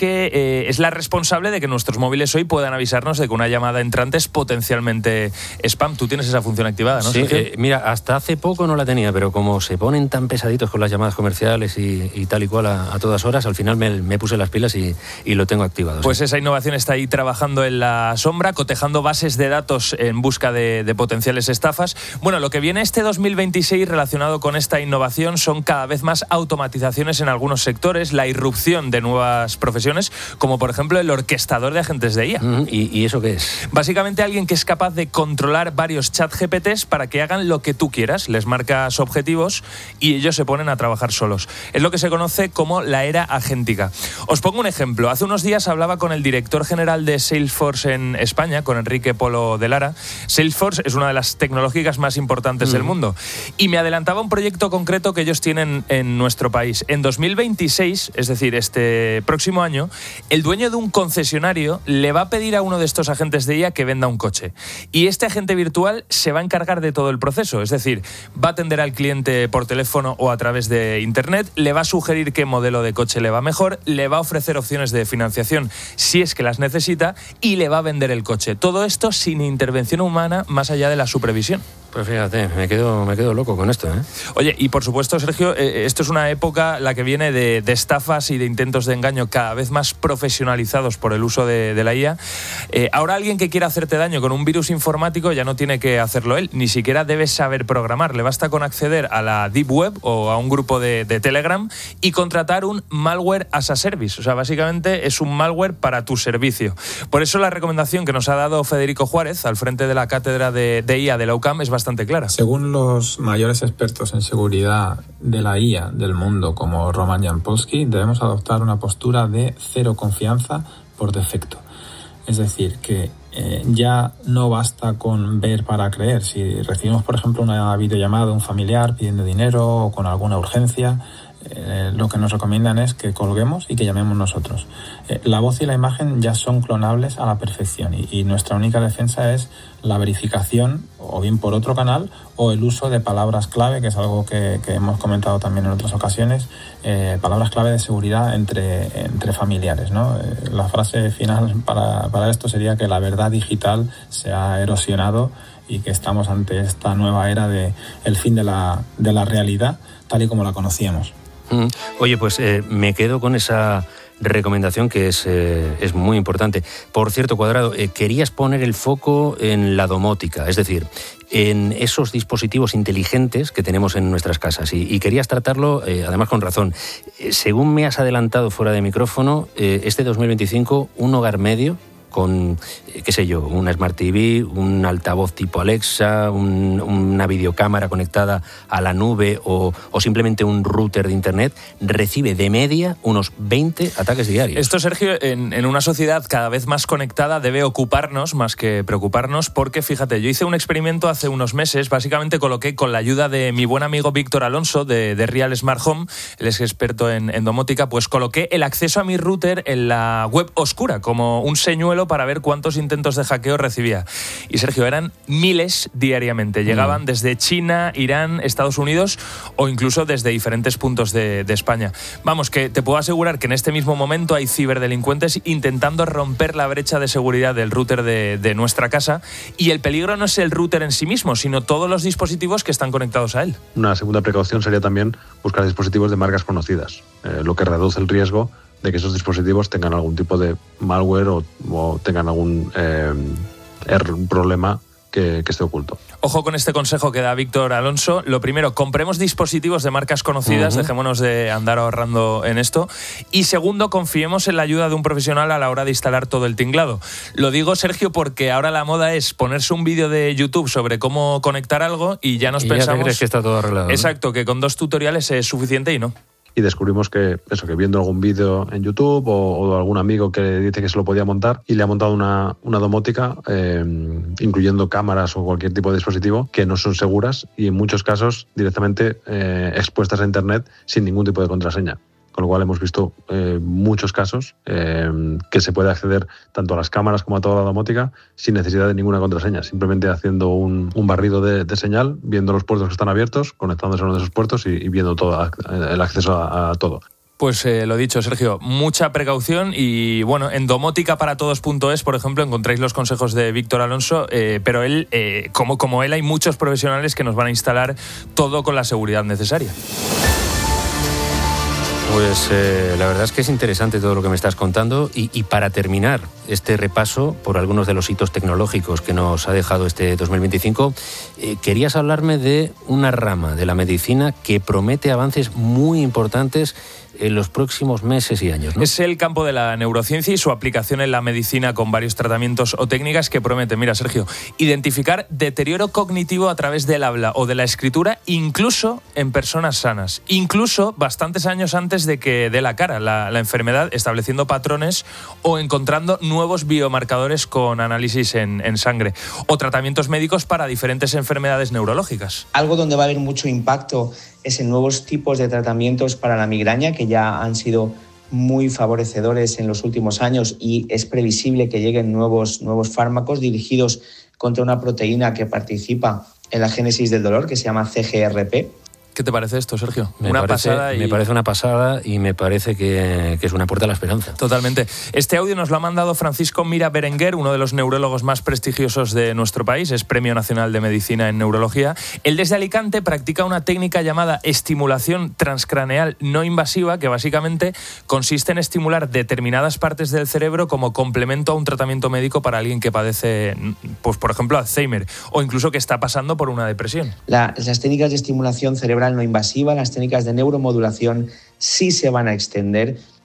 es la responsable de que nuestros móviles hoy puedan avisarnos de que una llamada entrante es potencialmente spam. Tú tienes esa función activada, ¿no, sí, Sergio? Mira, hasta hace poco no la tenía, pero como se ponen tan pesaditos con las llamadas comerciales y tal y cual a todas horas, al final me puse las pilas y lo tengo activado. Pues sí. Esa innovación está ahí trabajando en la sombra, cotejando bases de datos en busca de potenciales estafas. Bueno, lo que viene este 2026 relacionado con esta innovación son cada vez más automatizaciones en algunos sectores, la irrupción de nuevas profesiones, como por ejemplo el orquestador de agentes de IA. ¿Y eso qué es? Básicamente alguien que es capaz de controlar varios chat GPTs para que hagan lo que tú quieras, les marcas objetivos y ellos se ponen a trabajar solos. Es lo que se conoce como la era agéntica. Os pongo un ejemplo. Hace unos días hablaba con el director general de Salesforce en España, con Enrique Polo de Lara. Salesforce es una de las tecnológicas más importantes del mundo. Y me adelantaba un proyecto concreto que ellos tienen en nuestro país. En 2026, es decir, este próximo año, el dueño de un concesionario le va a pedir a uno de estos agentes de IA que venda un coche. Y este agente virtual se va a encargar de todo el proceso. Es decir, va a atender al cliente por teléfono o a través de internet, le va a sugerir qué modelo de coche le va mejor, le va a ofrecer opciones de financiación si es que las necesita y le va a vender el coche. Todo esto sin intervención humana más allá de la supervisión. Pues fíjate, me quedo loco con esto, ¿eh? Oye, y por supuesto, Sergio, esto es una época la que viene de estafas y de intentos de engaño cada vez más profesionalizados por el uso de la IA. Ahora alguien que quiera hacerte daño con un virus informático ya no tiene que hacerlo él, ni siquiera debe saber programar. Le basta con acceder a la Deep Web o a un grupo de Telegram y contratar un malware as a service. O sea, básicamente es un malware para tu servicio. Por eso la recomendación que nos ha dado Federico Juárez, al frente de la cátedra de IA de la UCAM, es bastante bastante clara. Según los mayores expertos en seguridad de la IA del mundo, como Roman Jampolsky, debemos adoptar una postura de cero confianza por defecto. Es decir, que ya no basta con ver para creer. Si recibimos, por ejemplo, una videollamada de un familiar pidiendo dinero o con alguna urgencia, lo que nos recomiendan es que colguemos y que llamemos nosotros. La voz y la imagen ya son clonables a la perfección y nuestra única defensa es la verificación, o bien por otro canal, o el uso de palabras clave, que es algo que hemos comentado también en otras ocasiones, palabras clave de seguridad entre familiares, ¿no? La frase final para esto sería que la verdad digital se ha erosionado y que estamos ante esta nueva era de el fin de la realidad tal y como la conocíamos. Oye, pues me quedo con esa recomendación que es muy importante. Por cierto, Cuadrado, querías poner el foco en la domótica, es decir, en esos dispositivos inteligentes que tenemos en nuestras casas y querías tratarlo, además con razón. Según me has adelantado fuera de micrófono, este 2025 un hogar medio con, qué sé yo, una Smart TV, un altavoz tipo Alexa, una videocámara conectada a la nube o simplemente un router de internet, recibe de media unos 20 ataques diarios. Esto, Sergio, en una sociedad cada vez más conectada debe ocuparnos más que preocuparnos, porque fíjate, yo hice un experimento hace unos meses, básicamente coloqué con la ayuda de mi buen amigo Víctor Alonso de Real Smart Home, él es experto en domótica, pues coloqué el acceso a mi router en la web oscura, como un señuelo para ver cuántos intentos de hackeo recibía. Y Sergio, eran miles diariamente. Llegaban desde China, Irán, Estados Unidos o incluso desde diferentes puntos de España. Vamos, que te puedo asegurar que en este mismo momento hay ciberdelincuentes intentando romper la brecha de seguridad del router de nuestra casa, y el peligro no es el router en sí mismo, sino todos los dispositivos que están conectados a él. Una segunda precaución sería también buscar dispositivos de marcas conocidas, lo que reduce el riesgo de que esos dispositivos tengan algún tipo de malware o tengan algún problema que esté oculto. Ojo con este consejo que da Víctor Alonso. Lo primero, compremos dispositivos de marcas conocidas, dejémonos de andar ahorrando en esto. Y segundo, confiemos en la ayuda de un profesional a la hora de instalar todo el tinglado. Lo digo, Sergio, porque ahora la moda es ponerse un vídeo de YouTube sobre cómo conectar algo y ya nos pensamos... Ya te crees que está todo arreglado, ¿no? Exacto, que con 2 tutoriales es suficiente y no. Y descubrimos que viendo algún vídeo en YouTube o algún amigo que dice que se lo podía montar y le ha montado una domótica, incluyendo cámaras o cualquier tipo de dispositivo, que no son seguras y en muchos casos directamente expuestas a Internet sin ningún tipo de contraseña. Con lo cual hemos visto muchos casos que se puede acceder tanto a las cámaras como a toda la domótica sin necesidad de ninguna contraseña, simplemente haciendo un barrido de señal, viendo los puertos que están abiertos, conectándose a uno de esos puertos y viendo todo el acceso a todo. Pues lo dicho, Sergio, mucha precaución y bueno, en domóticaparatodos.es, por ejemplo, encontráis los consejos de Víctor Alonso, pero él, como él, hay muchos profesionales que nos van a instalar todo con la seguridad necesaria. Pues la verdad es que es interesante todo lo que me estás contando y para terminar este repaso por algunos de los hitos tecnológicos que nos ha dejado este 2025, querías hablarme de una rama de la medicina que promete avances muy importantes en los próximos meses y años, ¿no? Es el campo de la neurociencia y su aplicación en la medicina con varios tratamientos o técnicas que promete, mira, Sergio, identificar deterioro cognitivo a través del habla o de la escritura, incluso en personas sanas, incluso bastantes años antes de que dé la cara la enfermedad, estableciendo patrones o encontrando nuevos biomarcadores con análisis en sangre, o tratamientos médicos para diferentes enfermedades neurológicas. Algo donde va a haber mucho impacto es en nuevos tipos de tratamientos para la migraña, que ya han sido muy favorecedores en los últimos años, y es previsible que lleguen nuevos fármacos dirigidos contra una proteína que participa en la génesis del dolor, que se llama CGRP. ¿Qué te parece esto, Sergio? Me parece una pasada y me parece que es una puerta a la esperanza. Totalmente. Este audio nos lo ha mandado Francisco Mira Berenguer, uno de los neurólogos más prestigiosos de nuestro país, es Premio Nacional de Medicina en Neurología. Él desde Alicante practica una técnica llamada estimulación transcraneal no invasiva, que básicamente consiste en estimular determinadas partes del cerebro como complemento a un tratamiento médico para alguien que padece, pues por ejemplo, Alzheimer, o incluso que está pasando por una depresión. Las técnicas de estimulación cerebral no invasiva, las técnicas de neuromodulación sí se van a extender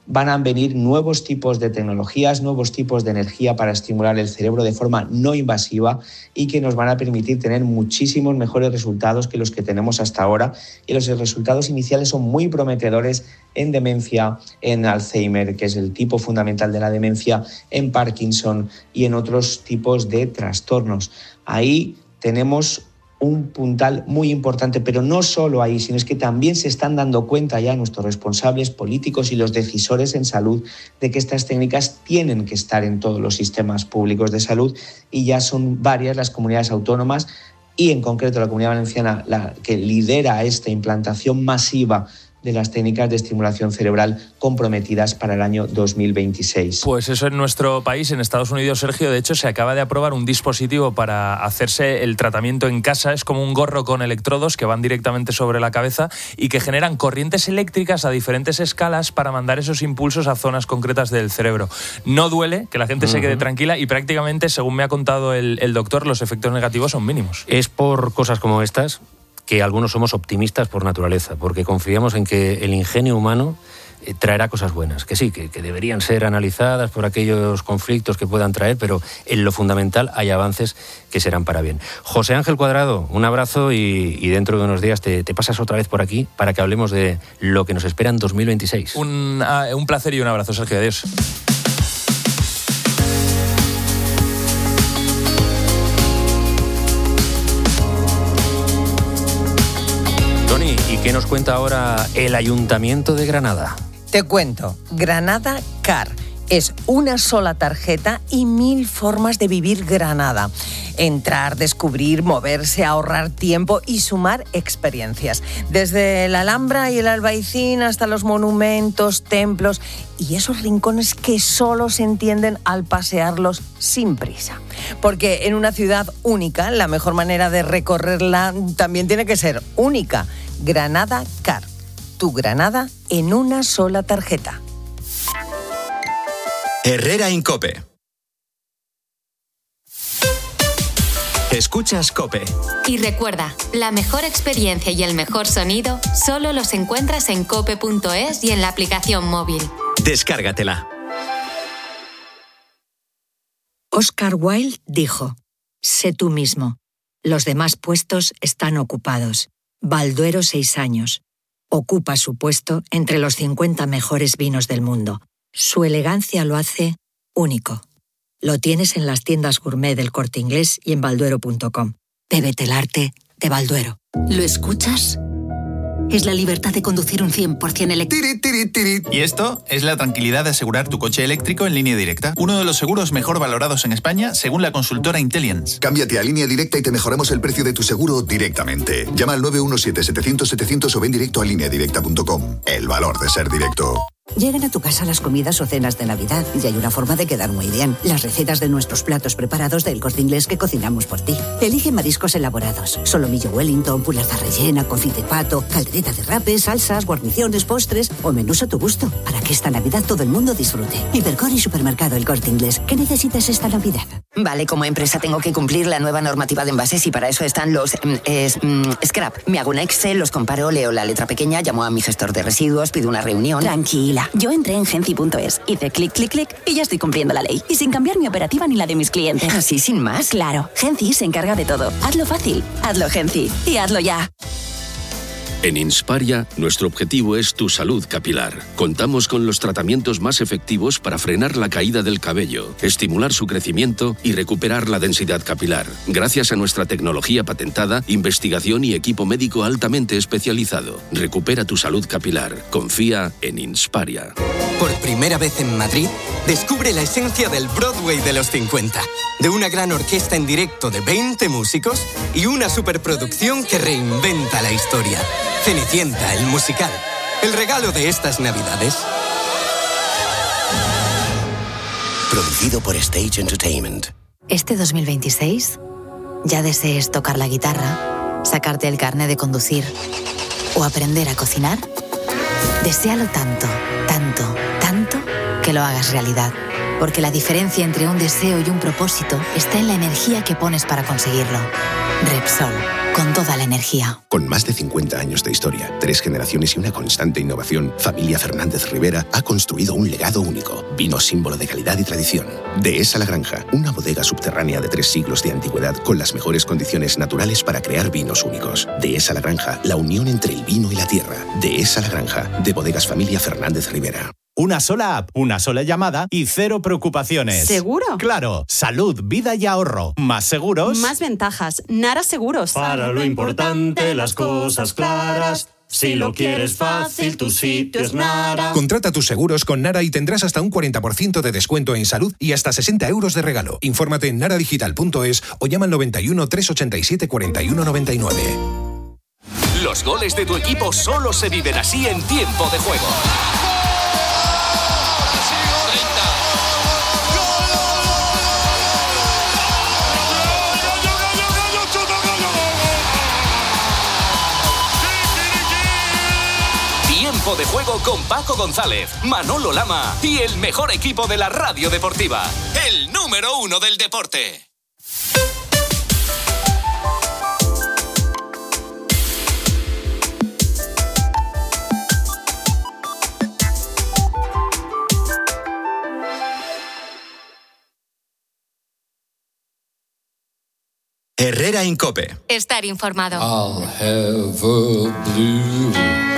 van a venir nuevos tipos de tecnologías, nuevos tipos de energía para estimular el cerebro de forma no invasiva y que nos van a permitir tener muchísimos mejores resultados que los que tenemos hasta ahora. Y los resultados iniciales son muy prometedores en demencia, en Alzheimer, que es el tipo fundamental de la demencia, en Parkinson y en otros tipos de trastornos. Ahí tenemos un puntal muy importante, pero no solo ahí, sino es que también se están dando cuenta ya nuestros responsables políticos y los decisores en salud de que estas técnicas tienen que estar en todos los sistemas públicos de salud, y ya son varias las comunidades autónomas y en concreto la Comunidad Valenciana la que lidera esta implantación masiva de las técnicas de estimulación cerebral comprometidas para el año 2026. Pues eso en nuestro país. En Estados Unidos, Sergio, de hecho, se acaba de aprobar un dispositivo para hacerse el tratamiento en casa. Es como un gorro con electrodos que van directamente sobre la cabeza y que generan corrientes eléctricas a diferentes escalas para mandar esos impulsos a zonas concretas del cerebro. No duele, que la gente se quede tranquila, y prácticamente, según me ha contado el doctor, los efectos negativos son mínimos. Es por cosas como estas que algunos somos optimistas por naturaleza, porque confiamos en que el ingenio humano traerá cosas buenas, que sí, que deberían ser analizadas por aquellos conflictos que puedan traer, pero en lo fundamental hay avances que serán para bien. José Ángel Cuadrado, un abrazo y dentro de unos días te pasas otra vez por aquí para que hablemos de lo que nos espera en 2026. Un placer y un abrazo, Sergio. Adiós. ¿Y qué nos cuenta ahora el Ayuntamiento de Granada? Te cuento, Granada Car es una sola tarjeta y 1000 formas de vivir Granada. Entrar, descubrir, moverse, ahorrar tiempo y sumar experiencias. Desde la Alhambra y el Albaicín hasta los monumentos, templos y esos rincones que solo se entienden al pasearlos sin prisa. Porque en una ciudad única, la mejor manera de recorrerla también tiene que ser única. Granada Car, tu Granada en una sola tarjeta. Herrera Incope. Escuchas COPE. Y recuerda, la mejor experiencia y el mejor sonido solo los encuentras en cope.es y en la aplicación móvil. Descárgatela. Oscar Wilde dijo: sé tú mismo. Los demás puestos están ocupados. Balduero 6 años. Ocupa su puesto entre los 50 mejores vinos del mundo. Su elegancia lo hace único. Lo tienes en las tiendas gourmet del Corte Inglés y en balduero.com. Bébete el arte de Balduero. ¿Lo escuchas? Es la libertad de conducir un 100% eléctrico. Y esto es la tranquilidad de asegurar tu coche eléctrico en Línea Directa. Uno de los seguros mejor valorados en España, según la consultora Intelliance. Cámbiate a Línea Directa y te mejoramos el precio de tu seguro directamente. Llama al 917-700-700 o ven directo a lineadirecta.com. El valor de ser directo. Llegan a tu casa las comidas o cenas de Navidad y hay una forma de quedar muy bien. Las recetas de nuestros platos preparados del Corte Inglés que cocinamos por ti. Elige mariscos elaborados, solomillo Wellington, pulasa rellena, confit de pato, caldereta de rape, salsas, guarniciones, postres o menús a tu gusto, para que esta Navidad todo el mundo disfrute. Hipercor y Supermercado El Corte Inglés. ¿Qué necesitas esta Navidad? Vale, como empresa tengo que cumplir la nueva normativa de envases y para eso están los scrap. Me hago un Excel, los comparo, leo la letra pequeña, llamo a mi gestor de residuos, pido una reunión. Tranquila. Yo entré en Genci.es, hice clic, clic, clic y ya estoy cumpliendo la ley. Y sin cambiar mi operativa ni la de mis clientes. ¿Así sin más? Claro, Genci se encarga de todo. Hazlo fácil, hazlo Genci y hazlo ya. En Insparia, nuestro objetivo es tu salud capilar. Contamos con los tratamientos más efectivos para frenar la caída del cabello, estimular su crecimiento y recuperar la densidad capilar. Gracias a nuestra tecnología patentada, investigación y equipo médico altamente especializado. Recupera tu salud capilar. Confía en Insparia. Por primera vez en Madrid, descubre la esencia del Broadway de los 50. De una gran orquesta en directo de 20 músicos y una superproducción que reinventa la historia. Cenicienta, el musical. El regalo de estas Navidades. Producido por Stage Entertainment. Este 2026, ya desees tocar la guitarra, sacarte el carné de conducir o aprender a cocinar, deséalo tanto, tanto, tanto que lo hagas realidad. Porque la diferencia entre un deseo y un propósito está en la energía que pones para conseguirlo. Repsol, con toda la energía. Con más de 50 años de historia, 3 generaciones y una constante innovación, Familia Fernández Rivera ha construido un legado único. Vino símbolo de calidad y tradición. Dehesa La Granja, una bodega subterránea de 3 siglos de antigüedad con las mejores condiciones naturales para crear vinos únicos. Dehesa La Granja, la unión entre el vino y la tierra. Dehesa La Granja, de Bodegas Familia Fernández Rivera. Una sola app, una sola llamada y 0 preocupaciones. ¿Seguro? Claro, salud, vida y ahorro. ¿Más seguros? Más ventajas. Nara Seguros. Para lo importante, las cosas claras. Si lo quieres fácil, tu sitio es Nara. Contrata tus seguros con Nara y tendrás hasta un 40% de descuento en salud y hasta 60 euros de regalo. Infórmate en naradigital.es o llama al 91 387 41 99. Los goles de tu equipo solo se viven así en Tiempo de Juego. Tiempo de Juego con Paco González, Manolo Lama y el mejor equipo de la radio deportiva, el número 1 del deporte. Herrera en COPE. Estar informado. I'll have a blue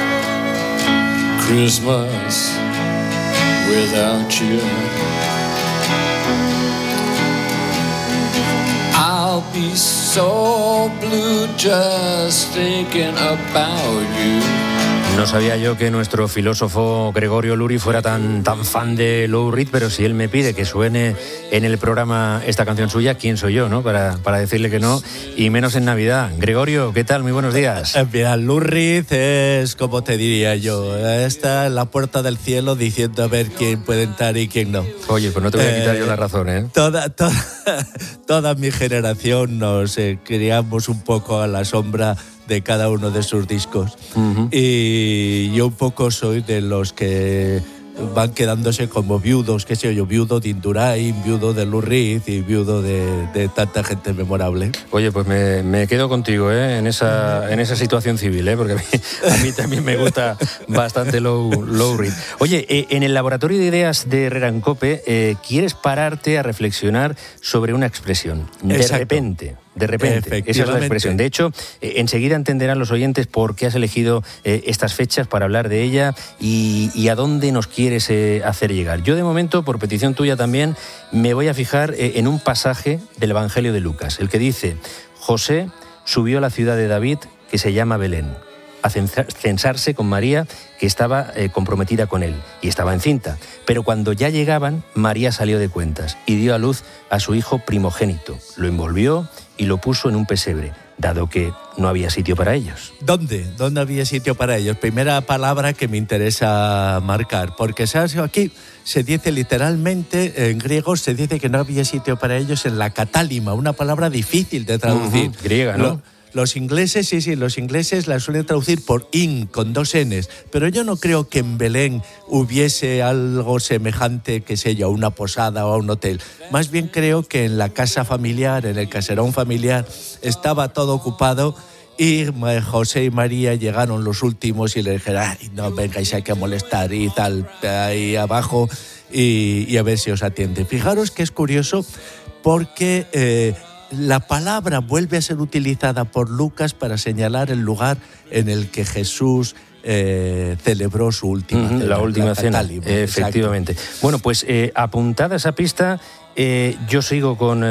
Christmas without you. I'll be so blue just thinking about you. No sabía yo que nuestro filósofo Gregorio Luri fuera tan fan de Lou Reed, pero si él me pide que suene en el programa esta canción suya, ¿quién soy yo, no? Para decirle que no, y menos en Navidad. Gregorio, ¿qué tal? Muy buenos días. Mira, Lou Reed es, como te diría yo, está en la puerta del cielo diciendo a ver quién puede entrar y quién no. Oye, pues no te voy a quitar yo la razón, ¿eh? Toda mi generación nos criamos un poco a la sombra de cada uno de sus discos. Uh-huh. Y yo un poco soy de los que van quedándose como viudos, qué sé yo, viudo de Indurain, viudo de Lou Reed y viudo de tanta gente memorable. Oye, pues me quedo contigo, en esa situación civil, porque a mí también me gusta bastante Lou Reed. Oye, en el laboratorio de ideas de Herrera en COPE, quieres pararte a reflexionar sobre una expresión. De repente, esa es la expresión. De hecho, enseguida entenderán los oyentes por qué has elegido estas fechas para hablar de ella y a dónde nos quieres hacer llegar. Yo, de momento, por petición tuya también, me voy a fijar en un pasaje del Evangelio de Lucas, el que dice: José subió a la ciudad de David, que se llama Belén, a censarse con María, que estaba comprometida con él y estaba encinta. Pero cuando ya llegaban, María salió de cuentas y dio a luz a su hijo primogénito. Lo envolvió y lo puso en un pesebre, dado que no había sitio para ellos. ¿Dónde? ¿Dónde había sitio para ellos? Primera palabra que me interesa marcar, porque ¿sabes? Aquí se dice literalmente, en griego se dice que no había sitio para ellos en la catálima, una palabra difícil de traducir. Uh-huh. Griega, ¿no? Los ingleses, los ingleses la suelen traducir por in, con 2 N's, pero yo no creo que en Belén hubiese algo semejante, qué sé yo, a una posada o a un hotel. Más bien creo que en la casa familiar, en el caserón familiar, estaba todo ocupado y José y María llegaron los últimos y le dijeron: ay, no vengáis, hay que molestar y tal, ahí abajo y a ver si os atiende. Fijaros que es curioso porque la palabra vuelve a ser utilizada por Lucas para señalar el lugar en el que Jesús celebró su última cena. La última cena, efectivamente. Exacto. Bueno, pues apuntada esa pista, yo sigo con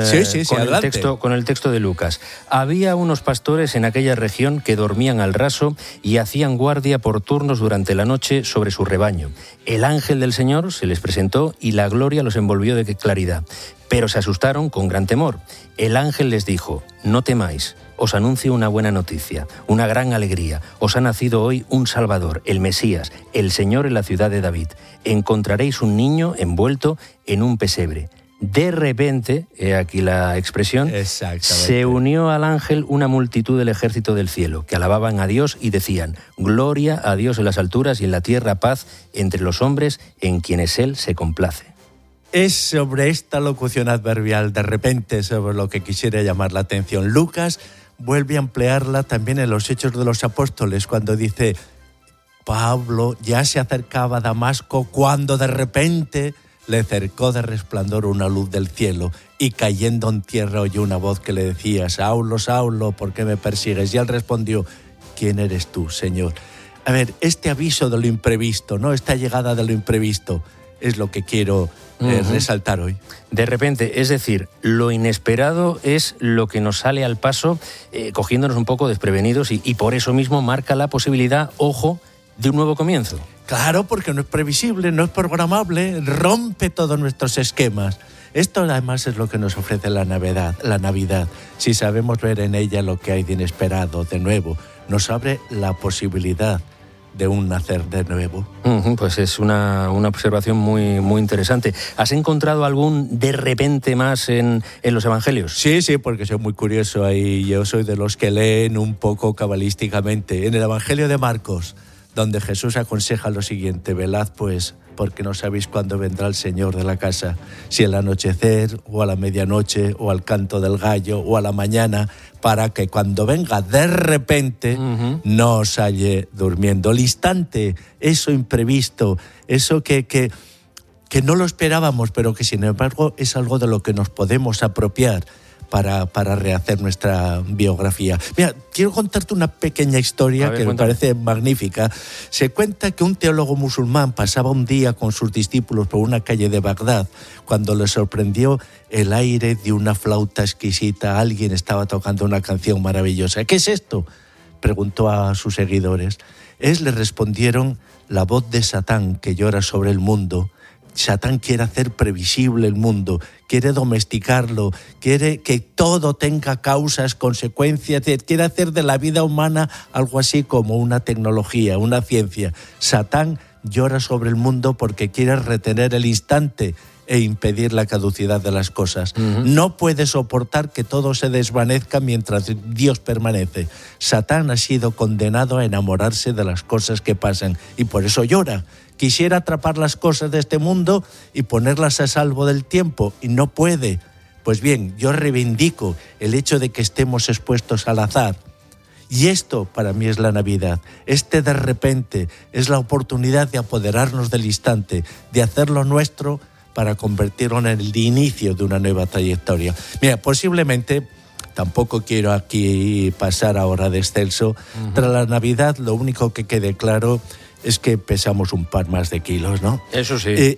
el texto de Lucas. Había unos pastores en aquella región que dormían al raso y hacían guardia por turnos durante la noche sobre su rebaño. El ángel del Señor se les presentó y la gloria los envolvió de claridad. Pero se asustaron con gran temor. El ángel les dijo: no temáis, os anuncio una buena noticia, una gran alegría. Os ha nacido hoy un Salvador, el Mesías, el Señor en la ciudad de David. Encontraréis un niño envuelto en un pesebre. De repente, he aquí la expresión, se unió al ángel una multitud del ejército del cielo, que alababan a Dios y decían: gloria a Dios en las alturas y en la tierra paz entre los hombres en quienes Él se complace. Es sobre esta locución adverbial, de repente, sobre lo que quisiera llamar la atención. Lucas vuelve a emplearla también en los Hechos de los Apóstoles, cuando dice: Pablo ya se acercaba a Damasco cuando de repente le cercó de resplandor una luz del cielo, y cayendo en tierra oyó una voz que le decía: Saulo, Saulo, ¿por qué me persigues? Y él respondió: ¿quién eres tú, Señor? A ver, este aviso de lo imprevisto, ¿no? Esta llegada de lo imprevisto es lo que quiero resaltar hoy. De repente, es decir, lo inesperado es lo que nos sale al paso, cogiéndonos un poco desprevenidos, y por eso mismo marca la posibilidad, ojo, de un nuevo comienzo. Claro, porque no es previsible, no es programable, rompe todos nuestros esquemas. Esto además es lo que nos ofrece la Navidad. Si sabemos ver en ella lo que hay de inesperado, de nuevo, nos abre la posibilidad de un nacer de nuevo. Pues es una observación muy, muy interesante. ¿Has encontrado algún de repente más en los evangelios? Sí, porque soy muy curioso y yo soy de los que leen un poco cabalísticamente. En el Evangelio de Marcos, donde Jesús aconseja lo siguiente: velad pues, porque no sabéis cuándo vendrá el Señor de la casa, si al anochecer, o a la medianoche, o al canto del gallo, o a la mañana, para que cuando venga de repente no os halle durmiendo. El instante, eso imprevisto, eso que no lo esperábamos, pero que sin embargo es algo de lo que nos podemos apropiar para rehacer nuestra biografía. Mira, quiero contarte una pequeña historia que me parece magnífica. Se cuenta que un teólogo musulmán pasaba un día con sus discípulos por una calle de Bagdad cuando le sorprendió el aire de una flauta exquisita. Alguien estaba tocando una canción maravillosa. ¿Qué es esto?, preguntó a sus seguidores. Le respondieron: la voz de Satán que llora sobre el mundo. Satán quiere hacer previsible el mundo, quiere domesticarlo, quiere que todo tenga causas, consecuencias, quiere hacer de la vida humana algo así como una tecnología, una ciencia. Satán llora sobre el mundo porque quiere retener el instante e impedir la caducidad de las cosas. No puede soportar que todo se desvanezca mientras Dios permanece. Satán ha sido condenado a enamorarse de las cosas que pasan y por eso llora. Quisiera atrapar las cosas de este mundo y ponerlas a salvo del tiempo, y no puede. Pues bien, yo reivindico el hecho de que estemos expuestos al azar. Y esto para mí es la Navidad. Este de repente es la oportunidad de apoderarnos del instante, de hacerlo nuestro para convertirlo en el inicio de una nueva trayectoria. Mira, posiblemente, tampoco quiero aquí pasar ahora de excelso, tras la Navidad lo único que quede claro es que pesamos un par más de kilos, ¿no? Eso sí.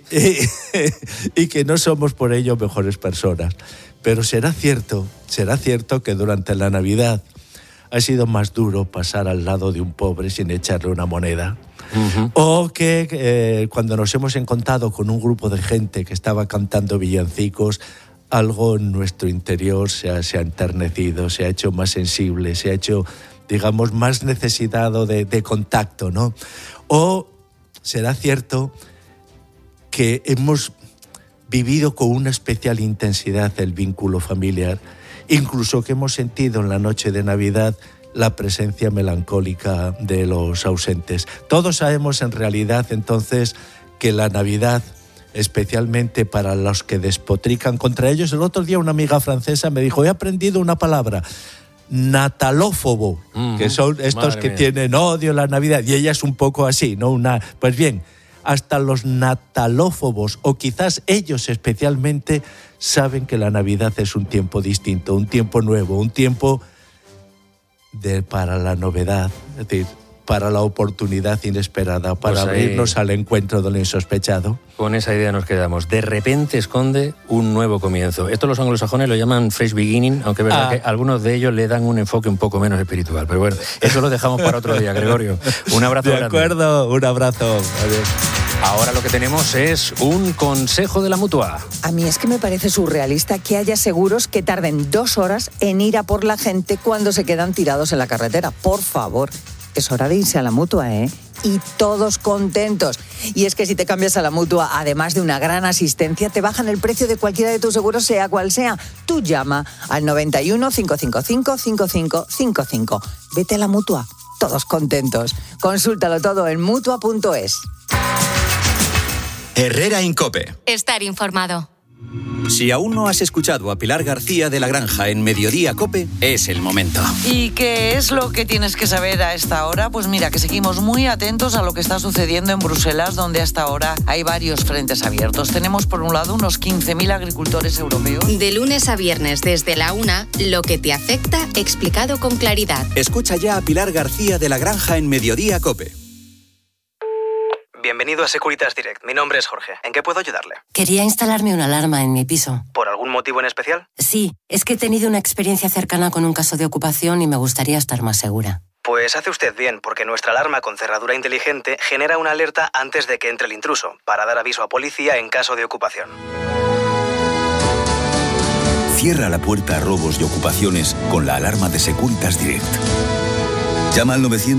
Y que no somos por ello mejores personas. Pero será cierto que durante la Navidad ha sido más duro pasar al lado de un pobre sin echarle una moneda. O que cuando nos hemos encontrado con un grupo de gente que estaba cantando villancicos, algo en nuestro interior se ha enternecido, se ha hecho más sensible, se ha hecho, digamos, más necesitado de contacto, ¿no? O será cierto que hemos vivido con una especial intensidad el vínculo familiar, incluso que hemos sentido en la noche de Navidad la presencia melancólica de los ausentes. Todos sabemos en realidad entonces que la Navidad, especialmente para los que despotrican contra ellos, el otro día una amiga francesa me dijo: he aprendido una palabra, natalófobo, que son estos que tienen odio a la Navidad, y ella es un poco así, ¿no? Pues bien, hasta los natalófobos, o quizás ellos especialmente, saben que la Navidad es un tiempo distinto, un tiempo nuevo, un tiempo para la novedad, es decir, para la oportunidad inesperada, para abrirnos al encuentro de lo insospechado. Con esa idea nos quedamos. De repente esconde un nuevo comienzo. Esto los anglosajones lo llaman fresh beginning, aunque es verdad que algunos de ellos le dan un enfoque un poco menos espiritual. Pero bueno, eso lo dejamos para otro día, Gregorio. Un abrazo grande. De acuerdo, un abrazo. Adiós. Ahora lo que tenemos es un consejo de la Mutua. A mí es que me parece surrealista que haya seguros que tarden 2 horas en ir a por la gente cuando se quedan tirados en la carretera. Por favor, es hora de irse a la Mutua, ¿eh? Y todos contentos. Y es que si te cambias a la Mutua, además de una gran asistencia, te bajan el precio de cualquiera de tus seguros, sea cual sea. Tú llama al 91 555 5555. Vete a la Mutua, todos contentos. Consúltalo todo en Mutua.es. Herrera Incope. Estar informado. Si aún no has escuchado a Pilar García de la Granja en Mediodía Cope, es el momento. ¿Y qué es lo que tienes que saber a esta hora? Pues mira, que seguimos muy atentos a lo que está sucediendo en Bruselas, donde hasta ahora hay varios frentes abiertos. Tenemos por un lado unos 15.000 agricultores europeos. De lunes a viernes desde la 1, lo que te afecta explicado con claridad. Escucha ya a Pilar García de la Granja en Mediodía Cope. Bienvenido a Securitas Direct. Mi nombre es Jorge. ¿En qué puedo ayudarle? Quería instalarme una alarma en mi piso. ¿Por algún motivo en especial? Sí, es que he tenido una experiencia cercana con un caso de ocupación y me gustaría estar más segura. Pues hace usted bien, porque nuestra alarma con cerradura inteligente genera una alerta antes de que entre el intruso, para dar aviso a policía en caso de ocupación. Cierra la puerta a robos y ocupaciones con la alarma de Securitas Direct. Llama al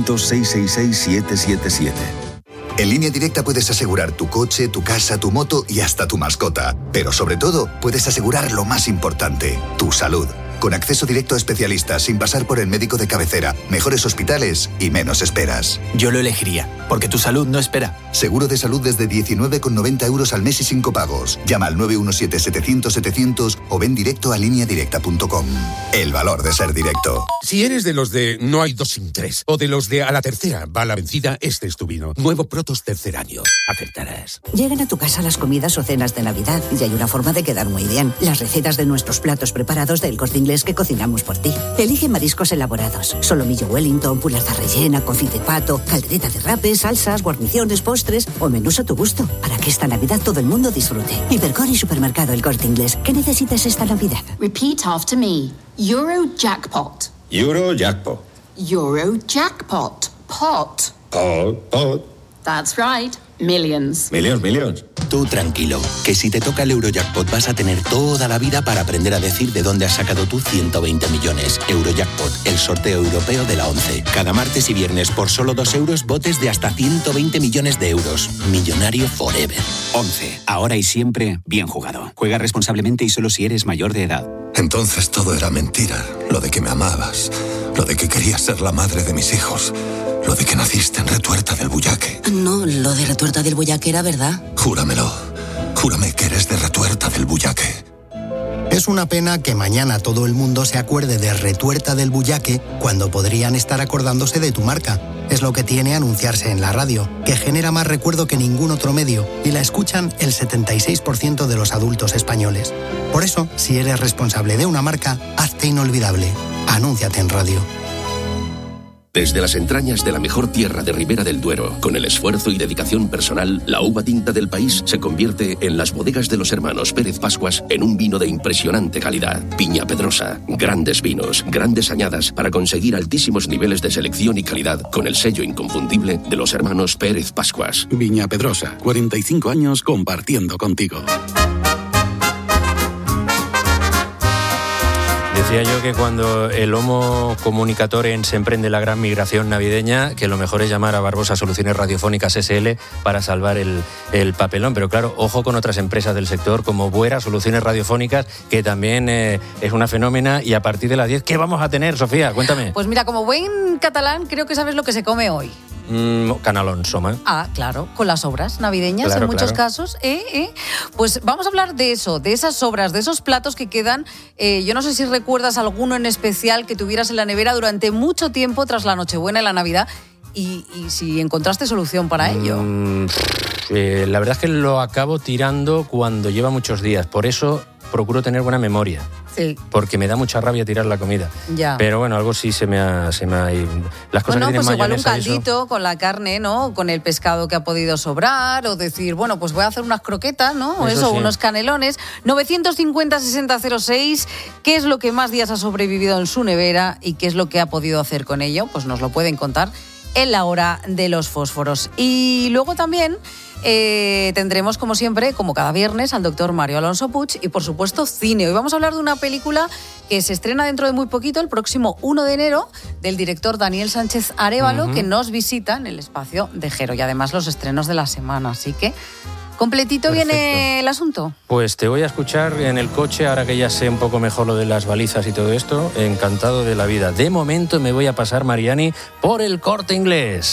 900-666-777. En Línea Directa puedes asegurar tu coche, tu casa, tu moto y hasta tu mascota. Pero sobre todo, puedes asegurar lo más importante, tu salud. Con acceso directo a especialistas, sin pasar por el médico de cabecera, mejores hospitales y menos esperas. Yo lo elegiría, porque tu salud no espera. Seguro de salud desde 19,90 euros al mes y sin copagos. Llama al 917-700-700 o ven directo a lineadirecta.com. El valor de ser directo. Si eres de los de no hay dos sin tres, o de los de a la tercera va la vencida, este es tu vino. Nuevo Protos tercer año. Acertarás. Llegan a tu casa las comidas o cenas de Navidad y hay una forma de quedar muy bien. Las recetas de nuestros platos preparados del Corte Inglés que cocinamos por ti. Elige mariscos elaborados. Solomillo Wellington, pulasa rellena, confit de pato, caldereta de rape, salsas, guarniciones, postres o menús a tu gusto. Para que esta Navidad todo el mundo disfrute. Hipercor y Supermercado El Corte Inglés. ¿Qué necesitas esta Navidad? Repeat after me. Eurojackpot. Eurojackpot. Eurojackpot. Pot. Pot. That's right. Millions. Millions. Tú tranquilo, que si te toca el Eurojackpot vas a tener toda la vida para aprender a decir de dónde has sacado tú 120 millones. Eurojackpot, el sorteo europeo de la 11. Cada martes y viernes por solo 2 euros, botes de hasta 120 millones de euros. Millonario forever. 11. Ahora y siempre, bien jugado. Juega responsablemente y solo si eres mayor de edad. Entonces todo era mentira. Lo de que me amabas. Lo de que querías ser la madre de mis hijos. Lo de que naciste en Retuerta del Bullaque. No, lo de Retuerta del Bullaque era verdad. Júramelo. Júrame que eres de Retuerta del Bullaque. Es una pena que mañana todo el mundo se acuerde de Retuerta del Bullaque cuando podrían estar acordándose de tu marca. Es lo que tiene anunciarse en la radio, que genera más recuerdo que ningún otro medio y la escuchan el 76% de los adultos españoles. Por eso, si eres responsable de una marca, hazte inolvidable. Anúnciate en radio. Desde las entrañas de la mejor tierra de Ribera del Duero, con el esfuerzo y dedicación personal, la uva tinta del país se convierte en las bodegas de los hermanos Pérez Pascuas en un vino de impresionante calidad. Piña Pedrosa, grandes vinos, grandes añadas para conseguir altísimos niveles de selección y calidad con el sello inconfundible de los hermanos Pérez Pascuas. Viña Pedrosa, 45 años compartiendo contigo. Decía yo que cuando el Homo Comunicatorens se emprende la gran migración navideña, que lo mejor es llamar a Barbosa Soluciones Radiofónicas SL para salvar el papelón. Pero claro, ojo con otras empresas del sector como Buera Soluciones Radiofónicas, que también es una fenómena. Y a partir de las 10, ¿qué vamos a tener, Sofía? Cuéntame. Pues mira, como buen catalán, creo que sabes lo que se come hoy. Canalón, Soma. Ah, claro, con las obras navideñas, claro, en muchos casos. Pues vamos a hablar de eso, de esas obras, de esos platos que quedan. Yo no sé si recuerdas alguno en especial que tuvieras en la nevera durante mucho tiempo tras la Nochebuena y la Navidad y si encontraste solución para ello. La verdad es que lo acabo tirando cuando lleva muchos días, por eso procuro tener buena memoria. Sí. Porque me da mucha rabia tirar la comida. Ya. Pero bueno, algo sí se me ha... Las cosas que tienen pues igual un mayonesa, caldito eso. Con la carne, ¿no? Con el pescado que ha podido sobrar, o decir, bueno, pues voy a hacer unas croquetas, ¿no? O eso, sí. Unos canelones. 950-6006, ¿qué es lo que más días ha sobrevivido en su nevera y qué es lo que ha podido hacer con ello? Pues nos lo pueden contar en la hora de los fósforos. Y luego también tendremos, como siempre, como cada viernes, al doctor Mario Alonso Puig y, por supuesto, cine. Hoy vamos a hablar de una película que se estrena dentro de muy poquito, el próximo 1 de enero, del director Daniel Sánchez Arévalo, que nos visita en el espacio de Jero. Y además los estrenos de la semana, así que... ¿completito Perfecto. Viene el asunto? Pues te voy a escuchar en el coche, ahora que ya sé un poco mejor lo de las balizas y todo esto. Encantado de la vida. De momento me voy a pasar, Mariani, por el Corte Inglés.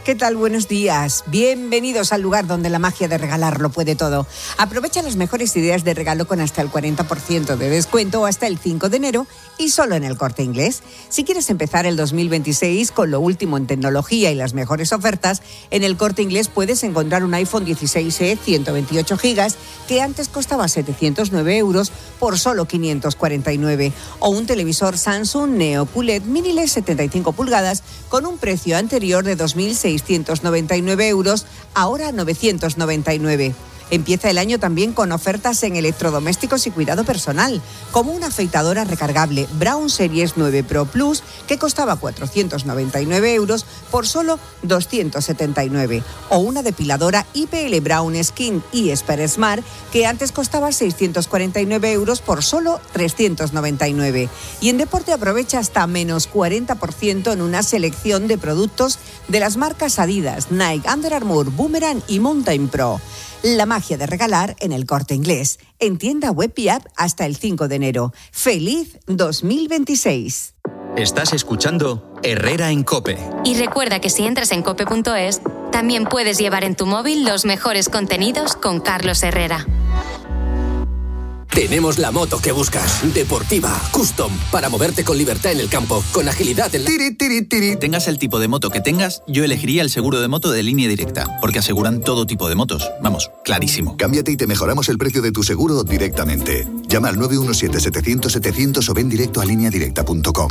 ¿Qué tal? Buenos días. Bienvenidos al lugar donde la magia de regalar lo puede todo. Aprovecha las mejores ideas de regalo con hasta el 40% de descuento hasta el 5 de enero y solo en El Corte Inglés. Si quieres empezar el 2026 con lo último en tecnología y las mejores ofertas, en El Corte Inglés puedes encontrar un iPhone 16e 128 GB que antes costaba 709 euros por solo 549 o un televisor Samsung Neo QLED Mini LED 75 pulgadas con un precio anterior de 2.699 euros, ahora 999. Empieza el año también con ofertas en electrodomésticos y cuidado personal, como una afeitadora recargable Braun Series 9 Pro Plus que costaba 499 euros por solo 279, o una depiladora IPL Braun Skin y Esper Smart que antes costaba 649 euros por solo 399. Y en deporte aprovecha hasta menos 40% en una selección de productos de las marcas Adidas, Nike, Under Armour, Boomerang y Mountain Pro. La magia de regalar en El Corte Inglés. En tienda web y app hasta el 5 de enero. ¡Feliz 2026! Estás escuchando Herrera en COPE. Y recuerda que si entras en cope.es, también puedes llevar en tu móvil los mejores contenidos con Carlos Herrera. Tenemos la moto que buscas. Deportiva, custom, para moverte con libertad en el campo, con agilidad en la... Tengas el tipo de moto que tengas, yo elegiría el seguro de moto de Línea Directa, porque aseguran todo tipo de motos. Vamos, clarísimo. Cámbiate y te mejoramos el precio de tu seguro directamente. Llama al 917-700-700 o ven directo a lineadirecta.com.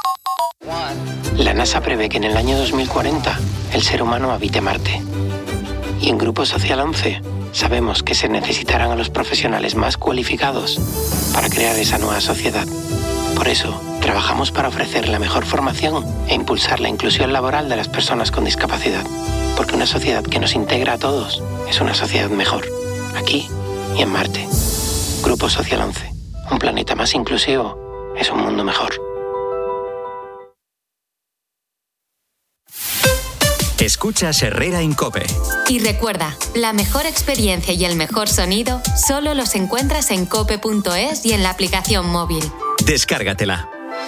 La NASA prevé que en el año 2040 el ser humano habite Marte. Y en Grupo Social 11 sabemos que se necesitarán a los profesionales más cualificados para crear esa nueva sociedad. Por eso, trabajamos para ofrecer la mejor formación e impulsar la inclusión laboral de las personas con discapacidad. Porque una sociedad que nos integra a todos es una sociedad mejor, aquí y en Marte. Grupo Social 11. Un planeta más inclusivo es un mundo mejor. Escuchas Herrera en COPE. Y recuerda, la mejor experiencia y el mejor sonido solo los encuentras en cope.es y en la aplicación móvil. Descárgatela.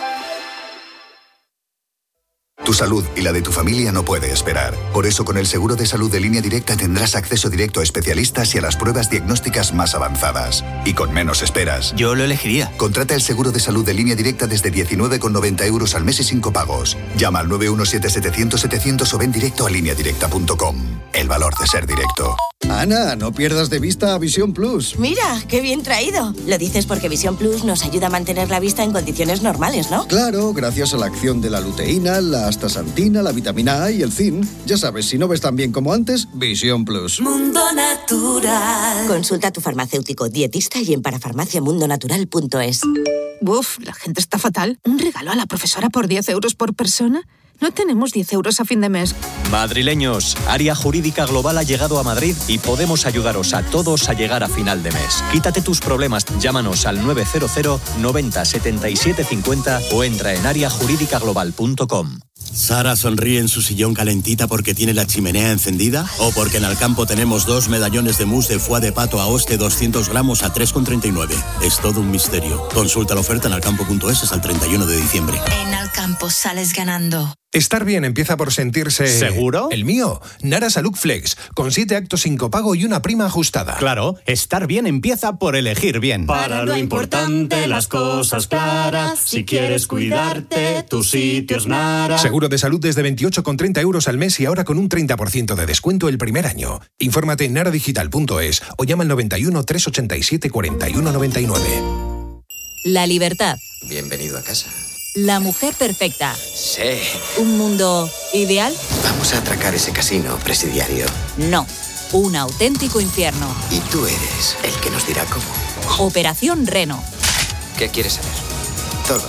Tu salud y la de tu familia no puede esperar. Por eso, con el seguro de salud de Línea Directa tendrás acceso directo a especialistas y a las pruebas diagnósticas más avanzadas. Y con menos esperas. Yo lo elegiría. Contrata el seguro de salud de Línea Directa desde 19,90 euros al mes y sin copagos. Llama al 917-700-700 o ven directo a lineadirecta.com. El valor de ser directo. Ana, no pierdas de vista a Visión Plus. Mira, qué bien traído. Lo dices porque Visión Plus nos ayuda a mantener la vista en condiciones normales, ¿no? Claro, gracias a la acción de la luteína, la astaxantina, la vitamina A y el zinc. Ya sabes, si no ves tan bien como antes, Visión Plus. Mundo Natural. Consulta a tu farmacéutico, dietista y en parafarmaciamundonatural.es. Uf, la gente está fatal. ¿Un regalo a la profesora por 10 euros por persona? No tenemos 10 euros a fin de mes. Madrileños, Área Jurídica Global ha llegado a Madrid y podemos ayudaros a todos a llegar a final de mes. Quítate tus problemas, llámanos al 900 90 77 50 o entra en areajurídicaglobal.com. ¿Sara sonríe en su sillón calentita porque tiene la chimenea encendida? ¿O porque en Alcampo tenemos 2 medallones de mousse de foie de pato a Oste 200 gramos a 3,39? Es todo un misterio. Consulta la oferta en alcampo.es hasta el 31 de diciembre. En Alcampo sales ganando. Estar bien empieza por sentirse... ¿Seguro? El mío, Nara Salud Flex, con 7 actos sin copago y una prima ajustada. Claro, estar bien empieza por elegir bien. Para lo importante, las cosas claras. Si quieres cuidarte, tu sitio es Nara. Seguro de salud desde 28,30 euros al mes y ahora con un 30% de descuento el primer año. Infórmate en naradigital.es o llama al 91 387 41 99. La libertad. Bienvenido a casa. La mujer perfecta. Sí. ¿Un mundo ideal? Vamos a atracar ese casino presidiario. No, un auténtico infierno. Y tú eres el que nos dirá cómo. Operación Reno. ¿Qué quieres saber? Todo.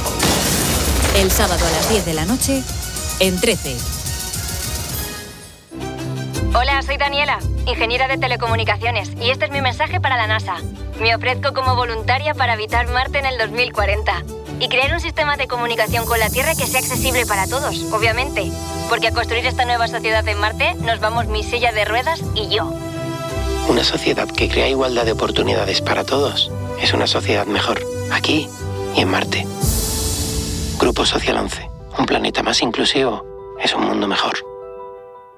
El sábado a las 10 de la noche, en 13. Hola, soy Daniela, ingeniera de telecomunicaciones, y este es mi mensaje para la NASA. Me ofrezco como voluntaria para habitar Marte en el 2040 y crear un sistema de comunicación con la Tierra que sea accesible para todos, obviamente, porque a construir esta nueva sociedad en Marte nos vamos mi silla de ruedas y yo. Una sociedad que crea igualdad de oportunidades para todos es una sociedad mejor, aquí y en Marte. Grupo Social 11. Un planeta más inclusivo es un mundo mejor.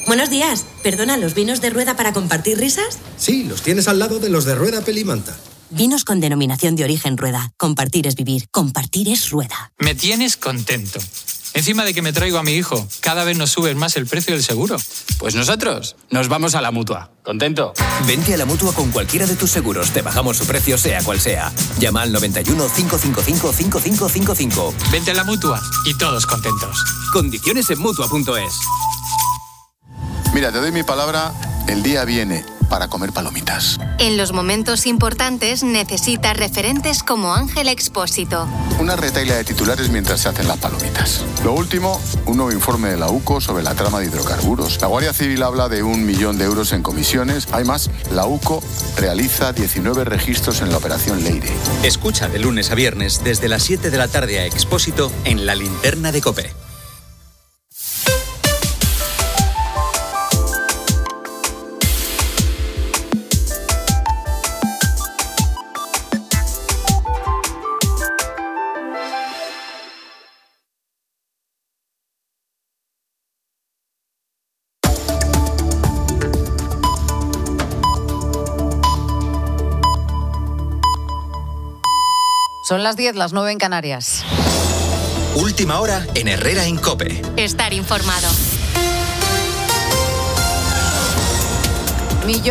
Buenos días. Perdona, ¿los vinos de Rueda para compartir risas? Sí, los tienes al lado de los de Rueda Pelimanta. Vinos con denominación de origen Rueda. Compartir es vivir. Compartir es Rueda. Me tienes contento. Encima de que me traigo a mi hijo, cada vez nos suben más el precio del seguro. Pues nosotros nos vamos a la Mutua. ¿Contento? Vente a la Mutua con cualquiera de tus seguros. Te bajamos su precio sea cual sea. Llama al 91 555 5555. Vente a la Mutua y todos contentos. Condiciones en Mutua.es. Mira, te doy mi palabra, el día viene para comer palomitas. En los momentos importantes necesitas referentes como Ángel Expósito. Una retahíla de titulares mientras se hacen las palomitas. Lo último, un nuevo informe de la UCO sobre la trama de hidrocarburos. La Guardia Civil habla de 1 millón de euros en comisiones. Hay más, la UCO realiza 19 registros en la operación Leire. Escucha de lunes a viernes desde las 7 de la tarde a Expósito en La Linterna de COPE. Son las 10, las 9 en Canarias. Última hora en Herrera en COPE. Estar informado.